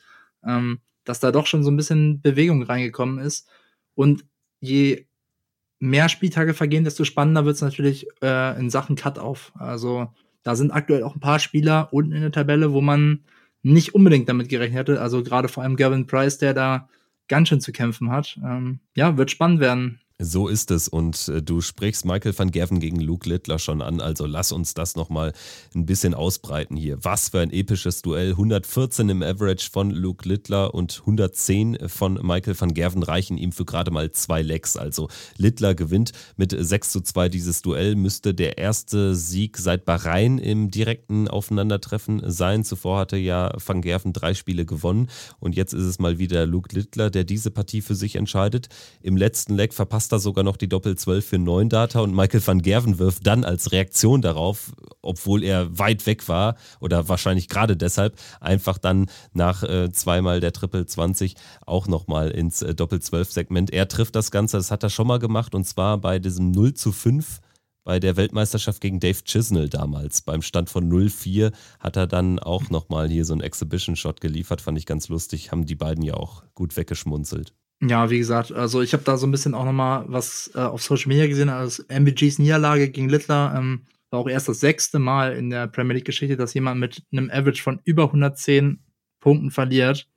dass da doch schon so ein bisschen Bewegung reingekommen ist. Und je mehr Spieltage vergehen, desto spannender wird es natürlich in Sachen Cut-Off. Also da sind aktuell auch ein paar Spieler unten in der Tabelle, wo man nicht unbedingt damit gerechnet hätte. Also gerade vor allem Gavin Price, der da ganz schön zu kämpfen hat. Wird spannend werden. So ist es und du sprichst Michael van Gerwen gegen Luke Littler schon an, also lass uns das nochmal ein bisschen ausbreiten hier. Was für ein episches Duell, 114 im Average von Luke Littler und 110 von Michael van Gerwen reichen ihm für gerade mal 2 Legs, also Littler gewinnt mit 6:2 dieses Duell, müsste der erste Sieg seit Bahrain im direkten Aufeinandertreffen sein. Zuvor hatte ja van Gerwen 3 Spiele gewonnen und jetzt ist es mal wieder Luke Littler, der diese Partie für sich entscheidet. Im letzten Leg verpasst er sogar noch die Doppel-12 für 9 Data und Michael van Gerwen wirft dann als Reaktion darauf, obwohl er weit weg war oder wahrscheinlich gerade deshalb, einfach dann nach zweimal der Triple-20 auch nochmal ins Doppel-12-Segment. Er trifft das Ganze, das hat er schon mal gemacht und zwar bei diesem 0:5 bei der Weltmeisterschaft gegen Dave Chisnell damals. Beim Stand von 0:4 hat er dann auch nochmal hier so einen Exhibition-Shot geliefert, fand ich ganz lustig, haben die beiden ja auch gut weggeschmunzelt. Ja, wie gesagt, also ich habe da so ein bisschen auch noch mal was auf Social Media gesehen, also MVGs Niederlage gegen Littler war auch erst das 6. Mal in der Premier League-Geschichte, dass jemand mit einem Average von über 110 Punkten verliert.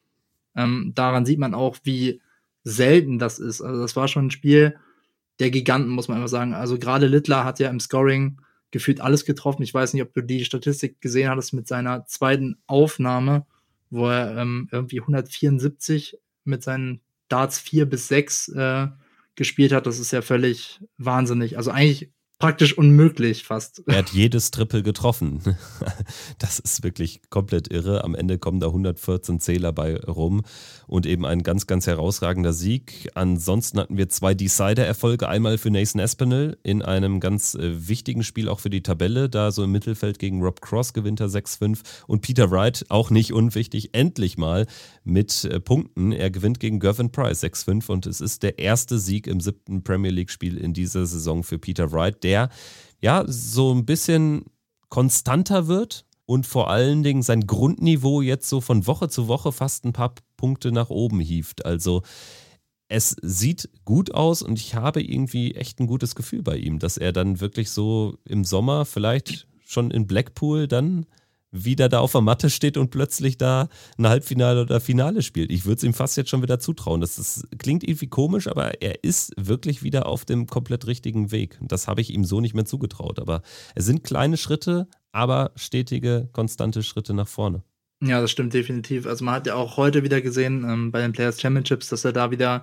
Daran sieht man auch, wie selten das ist. Also das war schon ein Spiel der Giganten, muss man einfach sagen. Also gerade Littler hat ja im Scoring gefühlt alles getroffen. Ich weiß nicht, ob du die Statistik gesehen hattest mit seiner zweiten Aufnahme, wo er irgendwie 174 mit seinen Darts 4 bis 6 gespielt hat. Das ist ja völlig wahnsinnig. Also eigentlich praktisch unmöglich fast. Er hat jedes Triple getroffen. Das ist wirklich komplett irre. Am Ende kommen da 114 Zähler bei rum und eben ein ganz, ganz herausragender Sieg. Ansonsten hatten wir 2 Decider-Erfolge. Einmal für Nathan Aspinall in einem ganz wichtigen Spiel auch für die Tabelle. Da so im Mittelfeld gegen Rob Cross gewinnt er 6:5 und Peter Wright, auch nicht unwichtig, endlich mal mit Punkten. Er gewinnt gegen Gavin Price 6:5 und es ist der erste Sieg im 7. Premier League-Spiel in dieser Saison für Peter Wright, der ja so ein bisschen konstanter wird und vor allen Dingen sein Grundniveau jetzt so von Woche zu Woche fast ein paar Punkte nach oben hieft. Also es sieht gut aus und ich habe irgendwie echt ein gutes Gefühl bei ihm, dass er dann wirklich so im Sommer vielleicht schon in Blackpool dann wieder da auf der Matte steht und plötzlich da ein Halbfinale oder Finale spielt. Ich würde es ihm fast jetzt schon wieder zutrauen. Das klingt irgendwie komisch, aber er ist wirklich wieder auf dem komplett richtigen Weg. Das habe ich ihm so nicht mehr zugetraut. Aber es sind kleine Schritte, aber stetige, konstante Schritte nach vorne. Ja, das stimmt definitiv. Also man hat ja auch heute wieder gesehen bei den Players Championships, dass er da wieder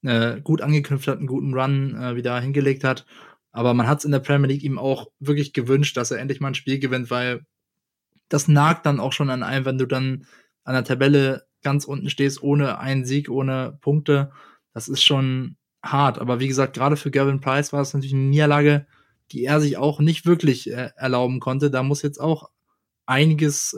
gut angeknüpft hat, einen guten Run wieder hingelegt hat. Aber man hat es in der Premier League ihm auch wirklich gewünscht, dass er endlich mal ein Spiel gewinnt, weil das nagt dann auch schon an einem, wenn du dann an der Tabelle ganz unten stehst, ohne einen Sieg, ohne Punkte. Das ist schon hart. Aber wie gesagt, gerade für Gavin Price war es natürlich eine Niederlage, die er sich auch nicht wirklich erlauben konnte. Da muss jetzt auch einiges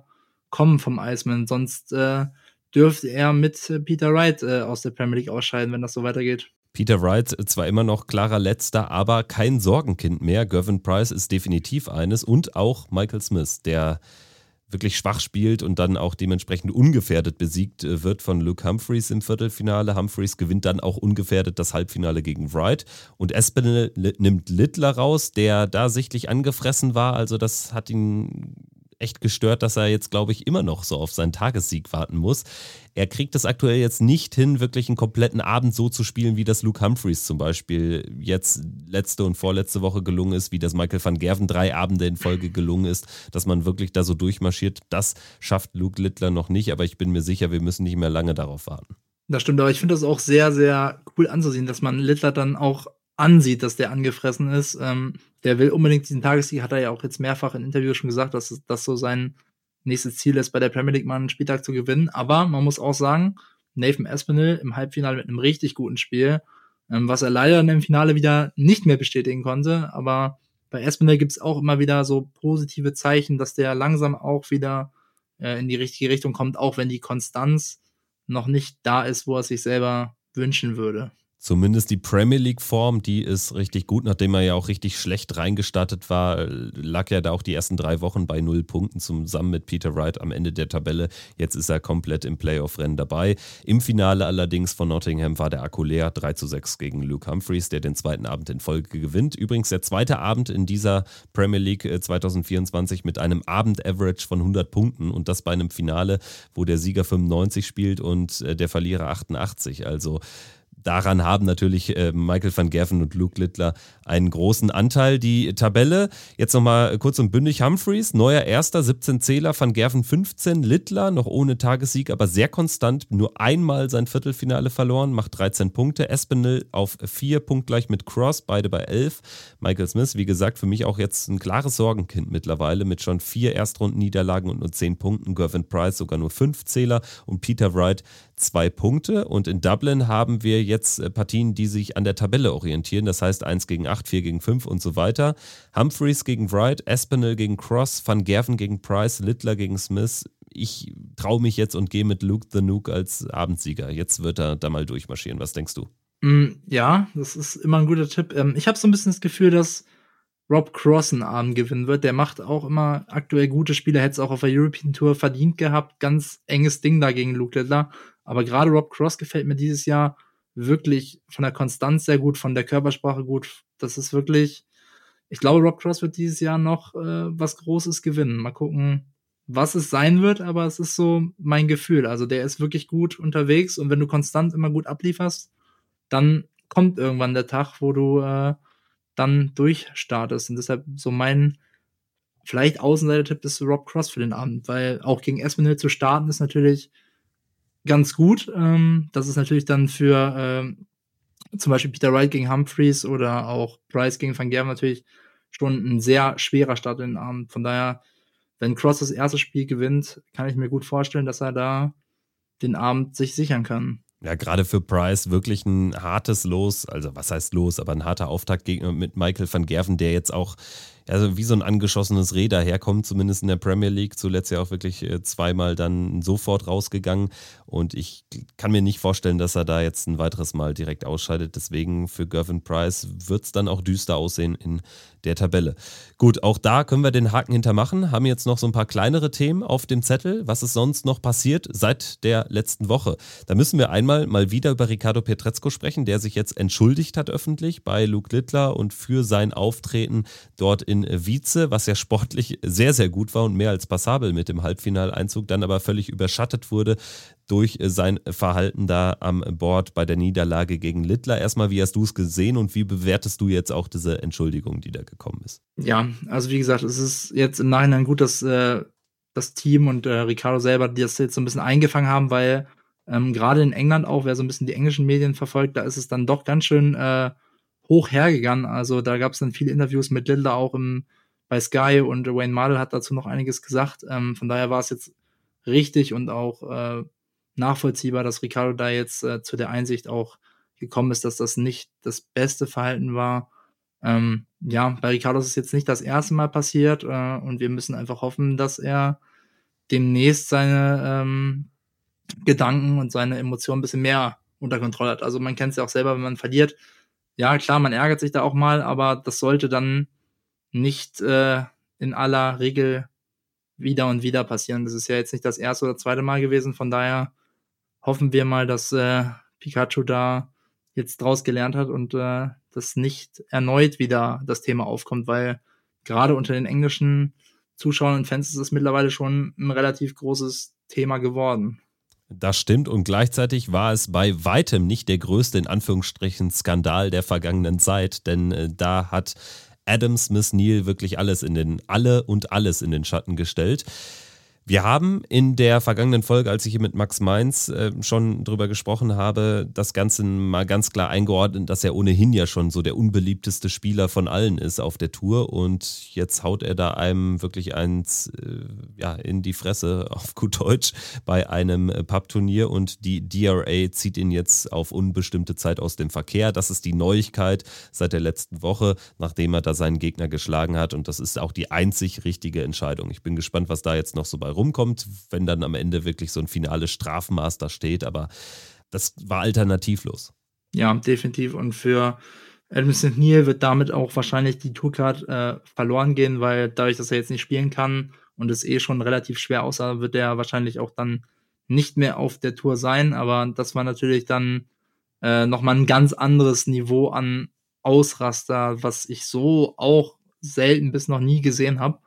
kommen vom Iceman. Sonst dürfte er mit Peter Wright aus der Premier League ausscheiden, wenn das so weitergeht. Peter Wright zwar immer noch klarer Letzter, aber kein Sorgenkind mehr. Gavin Price ist definitiv eines und auch Michael Smith, der wirklich schwach spielt und dann auch dementsprechend ungefährdet besiegt wird von Luke Humphreys im Viertelfinale. Humphreys gewinnt dann auch ungefährdet das Halbfinale gegen Wright und Aspinall nimmt Littler raus, der da sichtlich angefressen war. Also das hat ihn echt gestört, dass er jetzt, glaube ich, immer noch so auf seinen Tagessieg warten muss. Er kriegt es aktuell jetzt nicht hin, wirklich einen kompletten Abend so zu spielen, wie das Luke Humphreys zum Beispiel jetzt letzte und vorletzte Woche gelungen ist, wie das Michael van Gerwen 3 Abende in Folge gelungen ist, dass man wirklich da so durchmarschiert. Das schafft Luke Littler noch nicht, aber ich bin mir sicher, wir müssen nicht mehr lange darauf warten. Das stimmt, aber ich finde das auch sehr, sehr cool anzusehen, dass man Littler dann auch ansieht, dass der angefressen ist. Der will unbedingt diesen Tagessieg, hat er ja auch jetzt mehrfach in Interviews schon gesagt, dass das so sein nächstes Ziel ist, bei der Premier League mal einen Spieltag zu gewinnen. Aber man muss auch sagen, Nathan Aspinall im Halbfinale mit einem richtig guten Spiel, was er leider im Finale wieder nicht mehr bestätigen konnte. Aber bei Aspinall gibt es auch immer wieder so positive Zeichen, dass der langsam auch wieder in die richtige Richtung kommt, auch wenn die Konstanz noch nicht da ist, wo er sich selber wünschen würde. Zumindest die Premier League-Form, die ist richtig gut, nachdem er ja auch richtig schlecht reingestartet war, lag ja da auch die ersten 3 Wochen bei 0 Punkten zusammen mit Peter Wright am Ende der Tabelle. Jetzt ist er komplett im Playoff-Rennen dabei. Im Finale allerdings von Nottingham war der Akku leer, 3:6 gegen Luke Humphreys, der den zweiten Abend in Folge gewinnt. Übrigens der zweite Abend in dieser Premier League 2024 mit einem Abend-Average von 100 Punkten und das bei einem Finale, wo der Sieger 95 spielt und der Verlierer 88. Also daran haben natürlich Michael van Gerven und Luke Littler einen großen Anteil. Die Tabelle, jetzt nochmal kurz und bündig: Humphreys, neuer Erster, 17 Zähler, van Gerven 15, Littler noch ohne Tagessieg, aber sehr konstant, nur einmal sein Viertelfinale verloren, macht 13 Punkte. Espinel auf 4, punktgleich mit Cross, beide bei 11. Michael Smith, wie gesagt, für mich auch jetzt ein klares Sorgenkind mittlerweile, mit schon 4 Erstrundenniederlagen und nur 10 Punkten. Gervin Price sogar nur 5 Zähler und Peter Wright 2 Punkte. Und in Dublin haben wir jetzt Partien, die sich an der Tabelle orientieren. Das heißt 1 gegen 8, 4 gegen 5 und so weiter. Humphreys gegen Wright, Espinel gegen Cross, Van Gerven gegen Price, Littler gegen Smith. Ich traue mich jetzt und gehe mit Luke the Nuke als Abendsieger. Jetzt wird er da mal durchmarschieren. Was denkst du? Ja, das ist immer ein guter Tipp. Ich habe so ein bisschen das Gefühl, dass Rob Cross einen Abend gewinnen wird. Der macht auch immer aktuell gute Spiele, hätte es auch auf der European Tour verdient gehabt. Ganz enges Ding da gegen Luke Littler. Aber gerade Rob Cross gefällt mir dieses Jahr wirklich von der Konstanz sehr gut, von der Körpersprache gut. Das ist wirklich, ich glaube, Rob Cross wird dieses Jahr noch was Großes gewinnen. Mal gucken, was es sein wird, aber es ist so mein Gefühl. Also der ist wirklich gut unterwegs und wenn du konstant immer gut ablieferst, dann kommt irgendwann der Tag, wo du dann durchstartest. Und deshalb so mein vielleicht Außenseiter-Tipp ist Rob Cross für den Abend, weil auch gegen Espinel zu starten ist natürlich ganz gut. Das ist natürlich dann für zum Beispiel Peter Wright gegen Humphreys oder auch Price gegen Van Gerven natürlich schon ein sehr schwerer Start in den Abend. Von daher, wenn Cross das erste Spiel gewinnt, kann ich mir gut vorstellen, dass er da den Abend sich sichern kann. Ja, gerade für Price wirklich ein hartes Los, also was heißt Los, aber ein harter Auftaktgegner mit Michael van Gerven, der jetzt auch wie so ein angeschossenes Reh daherkommt, zumindest in der Premier League, zuletzt ja auch wirklich zweimal dann sofort rausgegangen und ich kann mir nicht vorstellen, dass er da jetzt ein weiteres Mal direkt ausscheidet, deswegen für Gervin Price wird es dann auch düster aussehen in der Tabelle. Gut, auch da können wir den Haken hintermachen, haben jetzt noch so ein paar kleinere Themen auf dem Zettel, was ist sonst noch passiert seit der letzten Woche. Da müssen wir einmal mal wieder über Ricardo Pietrezco sprechen, der sich jetzt entschuldigt hat öffentlich bei Luke Littler und für sein Auftreten dort in Vize, was ja sportlich sehr, sehr gut war und mehr als passabel mit dem Halbfinaleinzug, dann aber völlig überschattet wurde durch sein Verhalten da am Board bei der Niederlage gegen Littler. Erstmal, wie hast du es gesehen und wie bewertest du jetzt auch diese Entschuldigung, die da gekommen ist? Ja, also wie gesagt, es ist jetzt im Nachhinein gut, dass das Team und Ricardo selber das jetzt so ein bisschen eingefangen haben, weil gerade in England auch, wer so ein bisschen die englischen Medien verfolgt, da ist es dann doch ganz schön hoch hergegangen. Also da gab es dann viele Interviews mit Littler auch bei Sky und Wayne Mardle hat dazu noch einiges gesagt. Von daher war es jetzt richtig und auch nachvollziehbar, dass Ricardo da jetzt zu der Einsicht auch gekommen ist, dass das nicht das beste Verhalten war. Ja, bei Ricardo ist es jetzt nicht das erste Mal passiert und wir müssen einfach hoffen, dass er demnächst seine Gedanken und seine Emotionen ein bisschen mehr unter Kontrolle hat. Also man kennt es ja auch selber, wenn man verliert. Ja, klar, man ärgert sich da auch mal, aber das sollte dann nicht in aller Regel wieder und wieder passieren. Das ist ja jetzt nicht das erste oder zweite Mal gewesen. Von daher hoffen wir mal, dass Pikachu da jetzt draus gelernt hat und das nicht erneut wieder das Thema aufkommt, weil gerade unter den englischen Zuschauern und Fans ist es mittlerweile schon ein relativ großes Thema geworden. Das stimmt und gleichzeitig war es bei weitem nicht der größte, in Anführungsstrichen, Skandal der vergangenen Zeit, denn da hat Adam Smith-Neale wirklich alles in den Schatten gestellt. Wir haben in der vergangenen Folge, als ich hier mit Max Mainz schon drüber gesprochen habe, das Ganze mal ganz klar eingeordnet, dass er ohnehin ja schon so der unbeliebteste Spieler von allen ist auf der Tour und jetzt haut er da einem wirklich eins in die Fresse, auf gut Deutsch, bei einem Pub-Turnier und die DRA zieht ihn jetzt auf unbestimmte Zeit aus dem Verkehr. Das ist die Neuigkeit seit der letzten Woche, nachdem er da seinen Gegner geschlagen hat und das ist auch die einzig richtige Entscheidung. Ich bin gespannt, was da jetzt noch so bei rumkommt, wenn dann am Ende wirklich so ein finales Strafmaß da steht, aber das war alternativlos. Ja, definitiv. Und für Adam Smith Neal wird damit auch wahrscheinlich die Tourcard verloren gehen, weil dadurch, dass er jetzt nicht spielen kann und es schon relativ schwer aussah, wird er wahrscheinlich auch dann nicht mehr auf der Tour sein. Aber das war natürlich dann nochmal ein ganz anderes Niveau an Ausraster, was ich so auch selten bis noch nie gesehen habe.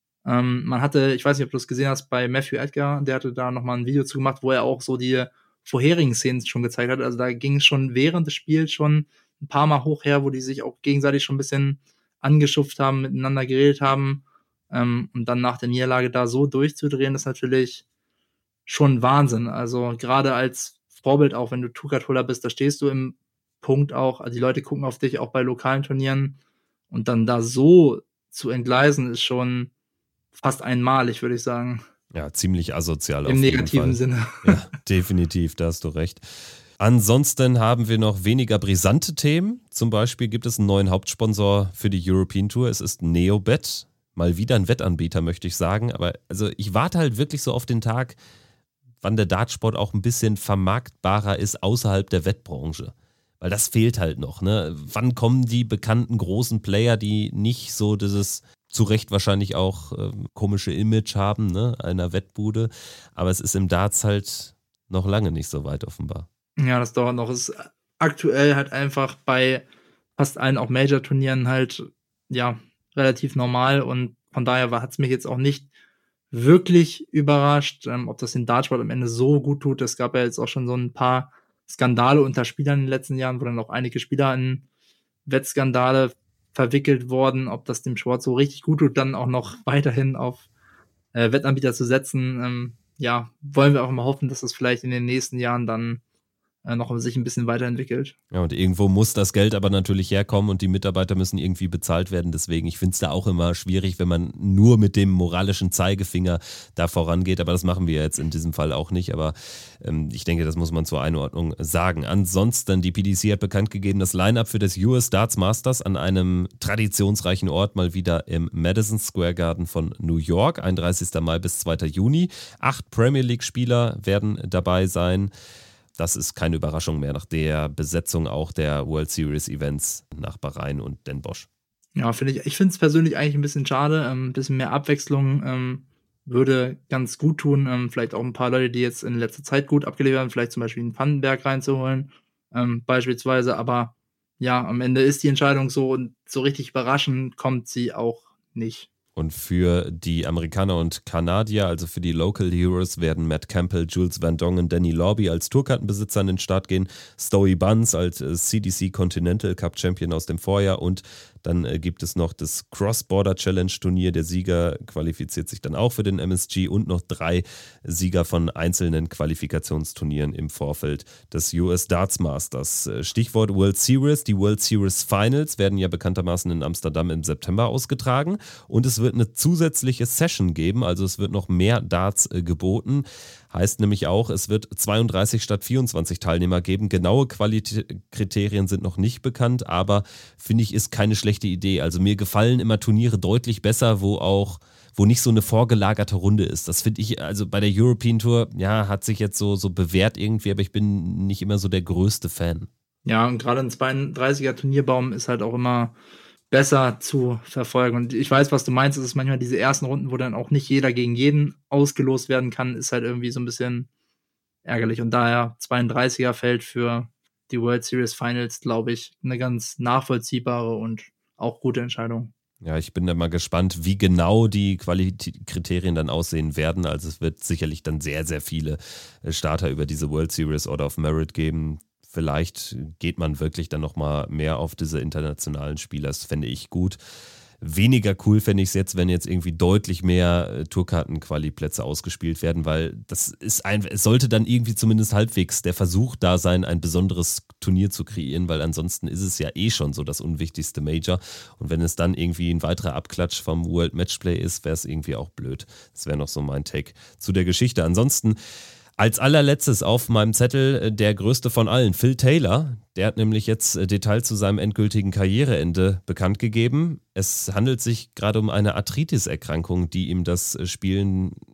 Man hatte, ich weiß nicht, ob du es gesehen hast, bei Matthew Edgar, der hatte da nochmal ein Video zu gemacht, wo er auch so die vorherigen Szenen schon gezeigt hat. Also da ging es schon während des Spiels schon ein paar Mal hoch her, wo die sich auch gegenseitig schon ein bisschen angeschupft haben, miteinander geredet haben. Und dann nach der Niederlage da so durchzudrehen, ist natürlich schon Wahnsinn. Also gerade als Vorbild auch, wenn du Tourcard-Holder bist, da stehst du im Punkt auch, also die Leute gucken auf dich auch bei lokalen Turnieren und dann da so zu entgleisen, ist schon fast einmalig, würde ich sagen. Ja, ziemlich asozial Im auf jeden negativen Fall. Sinne. Ja, definitiv, da hast du recht. Ansonsten haben wir noch weniger brisante Themen. Zum Beispiel gibt es einen neuen Hauptsponsor für die European Tour. Es ist Neobet. Mal wieder ein Wettanbieter, möchte ich sagen. Aber also ich warte halt wirklich so auf den Tag, wann der Dartsport auch ein bisschen vermarktbarer ist außerhalb der Wettbranche. Weil das fehlt halt noch. Ne? Wann kommen die bekannten großen Player, die nicht so dieses zu Recht wahrscheinlich auch komische Image haben, ne, einer Wettbude. Aber es ist im Darts halt noch lange nicht so weit offenbar. Ja, das dauert noch. Es ist aktuell halt einfach bei fast allen auch Major-Turnieren halt, ja, relativ normal und von daher hat es mich jetzt auch nicht wirklich überrascht, ob das den Dartsport am Ende so gut tut. Es gab ja jetzt auch schon so ein paar Skandale unter Spielern in den letzten Jahren, wo dann auch einige Spieler in Wettskandale verwickelt worden. Ob das dem Sport so richtig gut tut, dann auch noch weiterhin auf Wettanbieter zu setzen. Ja, wollen wir auch mal hoffen, dass das vielleicht in den nächsten Jahren dann noch sich ein bisschen weiterentwickelt. Ja, und irgendwo muss das Geld aber natürlich herkommen und die Mitarbeiter müssen irgendwie bezahlt werden. Deswegen, ich finde es da auch immer schwierig, wenn man nur mit dem moralischen Zeigefinger da vorangeht. Aber das machen wir jetzt in diesem Fall auch nicht. Aber ich denke, das muss man zur Einordnung sagen. Ansonsten, die PDC hat bekannt gegeben, das Line-Up für das US Darts Masters an einem traditionsreichen Ort mal wieder im Madison Square Garden von New York, 31. Mai bis 2. Juni. 8 Premier League-Spieler werden dabei sein. Das ist keine Überraschung mehr nach der Besetzung auch der World Series Events nach Bahrain und Den Bosch. Ja, ich finde es persönlich eigentlich ein bisschen schade. Ein bisschen mehr Abwechslung würde ganz gut tun. Vielleicht auch ein paar Leute, die jetzt in letzter Zeit gut abgeliefert haben, vielleicht zum Beispiel einen Vandenberg reinzuholen, beispielsweise. Aber ja, am Ende ist die Entscheidung so und so richtig überraschend kommt sie auch nicht. Und für die Amerikaner und Kanadier, also für die Local Heroes, werden Matt Campbell, Jules Van Dongen und Danny Lorby als Tourkartenbesitzer an den Start gehen, Stoey Buns als CDC Continental Cup Champion aus dem Vorjahr und dann gibt es noch das Cross-Border Challenge Turnier. Der Sieger qualifiziert sich dann auch für den MSG und noch 3 Sieger von einzelnen Qualifikationsturnieren im Vorfeld des US Darts Masters. Stichwort World Series. Die World Series Finals werden ja bekanntermaßen in Amsterdam im September ausgetragen und es wird eine zusätzliche Session geben, also es wird noch mehr Darts geboten. Heißt nämlich auch, es wird 32 statt 24 Teilnehmer geben. Genaue Kriterien sind noch nicht bekannt, aber finde ich, ist keine schlechte Idee. Also mir gefallen immer Turniere deutlich besser, wo nicht so eine vorgelagerte Runde ist. Das finde ich, also bei der European Tour, ja, hat sich jetzt so bewährt irgendwie, aber ich bin nicht immer so der größte Fan. Ja, und gerade ein 32er Turnierbaum ist halt auch immer besser zu verfolgen. Und ich weiß, was du meinst. Es ist manchmal diese ersten Runden, wo dann auch nicht jeder gegen jeden ausgelost werden kann, ist halt irgendwie so ein bisschen ärgerlich. Und daher 32er fällt für die World Series Finals, glaube ich, eine ganz nachvollziehbare und auch gute Entscheidung. Ja, ich bin da mal gespannt, wie genau die Kriterien dann aussehen werden. Also es wird sicherlich dann sehr, sehr viele Starter über diese World Series Order of Merit geben. Vielleicht geht man wirklich dann nochmal mehr auf diese internationalen Spieler. Das fände ich gut. Weniger cool fände ich es jetzt, wenn jetzt irgendwie deutlich mehr Tourkarten-Quali-Plätze ausgespielt werden, weil es sollte dann irgendwie zumindest halbwegs der Versuch da sein, ein besonderes Turnier zu kreieren, weil ansonsten ist es ja eh schon so das unwichtigste Major. Und wenn es dann irgendwie ein weiterer Abklatsch vom World Matchplay ist, wäre es irgendwie auch blöd. Das wäre noch so mein Take zu der Geschichte. Ansonsten als allerletztes auf meinem Zettel der größte von allen, Phil Taylor. Der hat nämlich jetzt Details zu seinem endgültigen Karriereende bekannt gegeben. Es handelt sich gerade um eine Arthritis-Erkrankung, die ihm das Spielen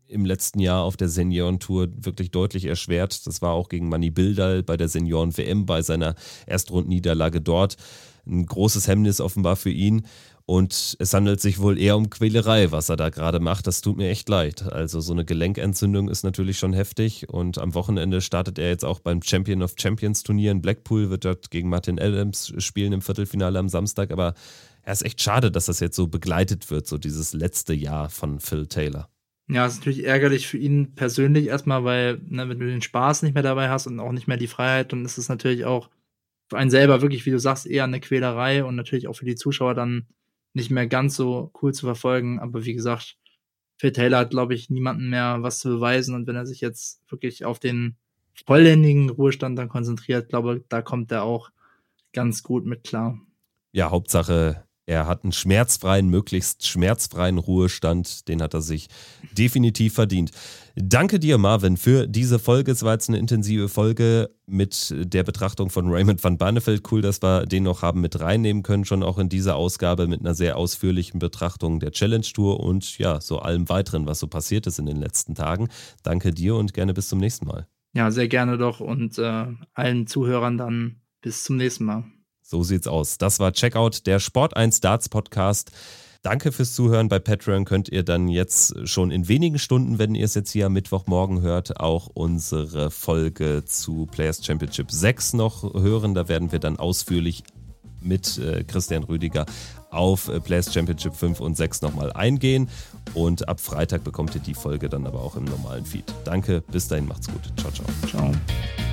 im letzten Jahr auf der Seniorentour wirklich deutlich erschwert. Das war auch gegen Manny Bildal bei der Senioren-WM, bei seiner Erstrundenniederlage dort. Ein großes Hemmnis offenbar für ihn. Und es handelt sich wohl eher um Quälerei, was er da gerade macht. Das tut mir echt leid. Also so eine Gelenkentzündung ist natürlich schon heftig. Und am Wochenende startet er jetzt auch beim Champion of Champions Turnier in Blackpool, wird dort gegen Martin Adams spielen im Viertelfinale am Samstag. Aber es ist echt schade, dass das jetzt so begleitet wird, so dieses letzte Jahr von Phil Taylor. Ja, es ist natürlich ärgerlich für ihn persönlich erstmal, weil, wenn du den Spaß nicht mehr dabei hast und auch nicht mehr die Freiheit, dann ist es natürlich auch für einen selber wirklich, wie du sagst, eher eine Quälerei und natürlich auch für die Zuschauer dann nicht mehr ganz so cool zu verfolgen. Aber wie gesagt, Phil Taylor hat, glaube ich, niemandem mehr was zu beweisen. Und wenn er sich jetzt wirklich auf den vollländigen Ruhestand dann konzentriert, glaube ich, da kommt er auch ganz gut mit klar. Ja, Hauptsache, er hat einen möglichst schmerzfreien Ruhestand. Den hat er sich definitiv verdient. Danke dir, Marvin, für diese Folge. Es war jetzt eine intensive Folge mit der Betrachtung von Raymond van Barneveld. Cool, dass wir den noch haben mit reinnehmen können, schon auch in dieser Ausgabe mit einer sehr ausführlichen Betrachtung der Challenge Tour und ja, so allem weiteren, was so passiert ist in den letzten Tagen. Danke dir und gerne bis zum nächsten Mal. Ja, sehr gerne doch und allen Zuhörern dann bis zum nächsten Mal. So sieht's aus. Das war Checkout, der Sport1 Darts Podcast. Danke fürs Zuhören. Bei Patreon könnt ihr dann jetzt schon in wenigen Stunden, wenn ihr es jetzt hier am Mittwochmorgen hört, auch unsere Folge zu Players Championship 6 noch hören. Da werden wir dann ausführlich mit Christian Rüdiger auf Players Championship 5 und 6 nochmal eingehen. Und ab Freitag bekommt ihr die Folge dann aber auch im normalen Feed. Danke, bis dahin, macht's gut. Ciao, ciao. Ciao.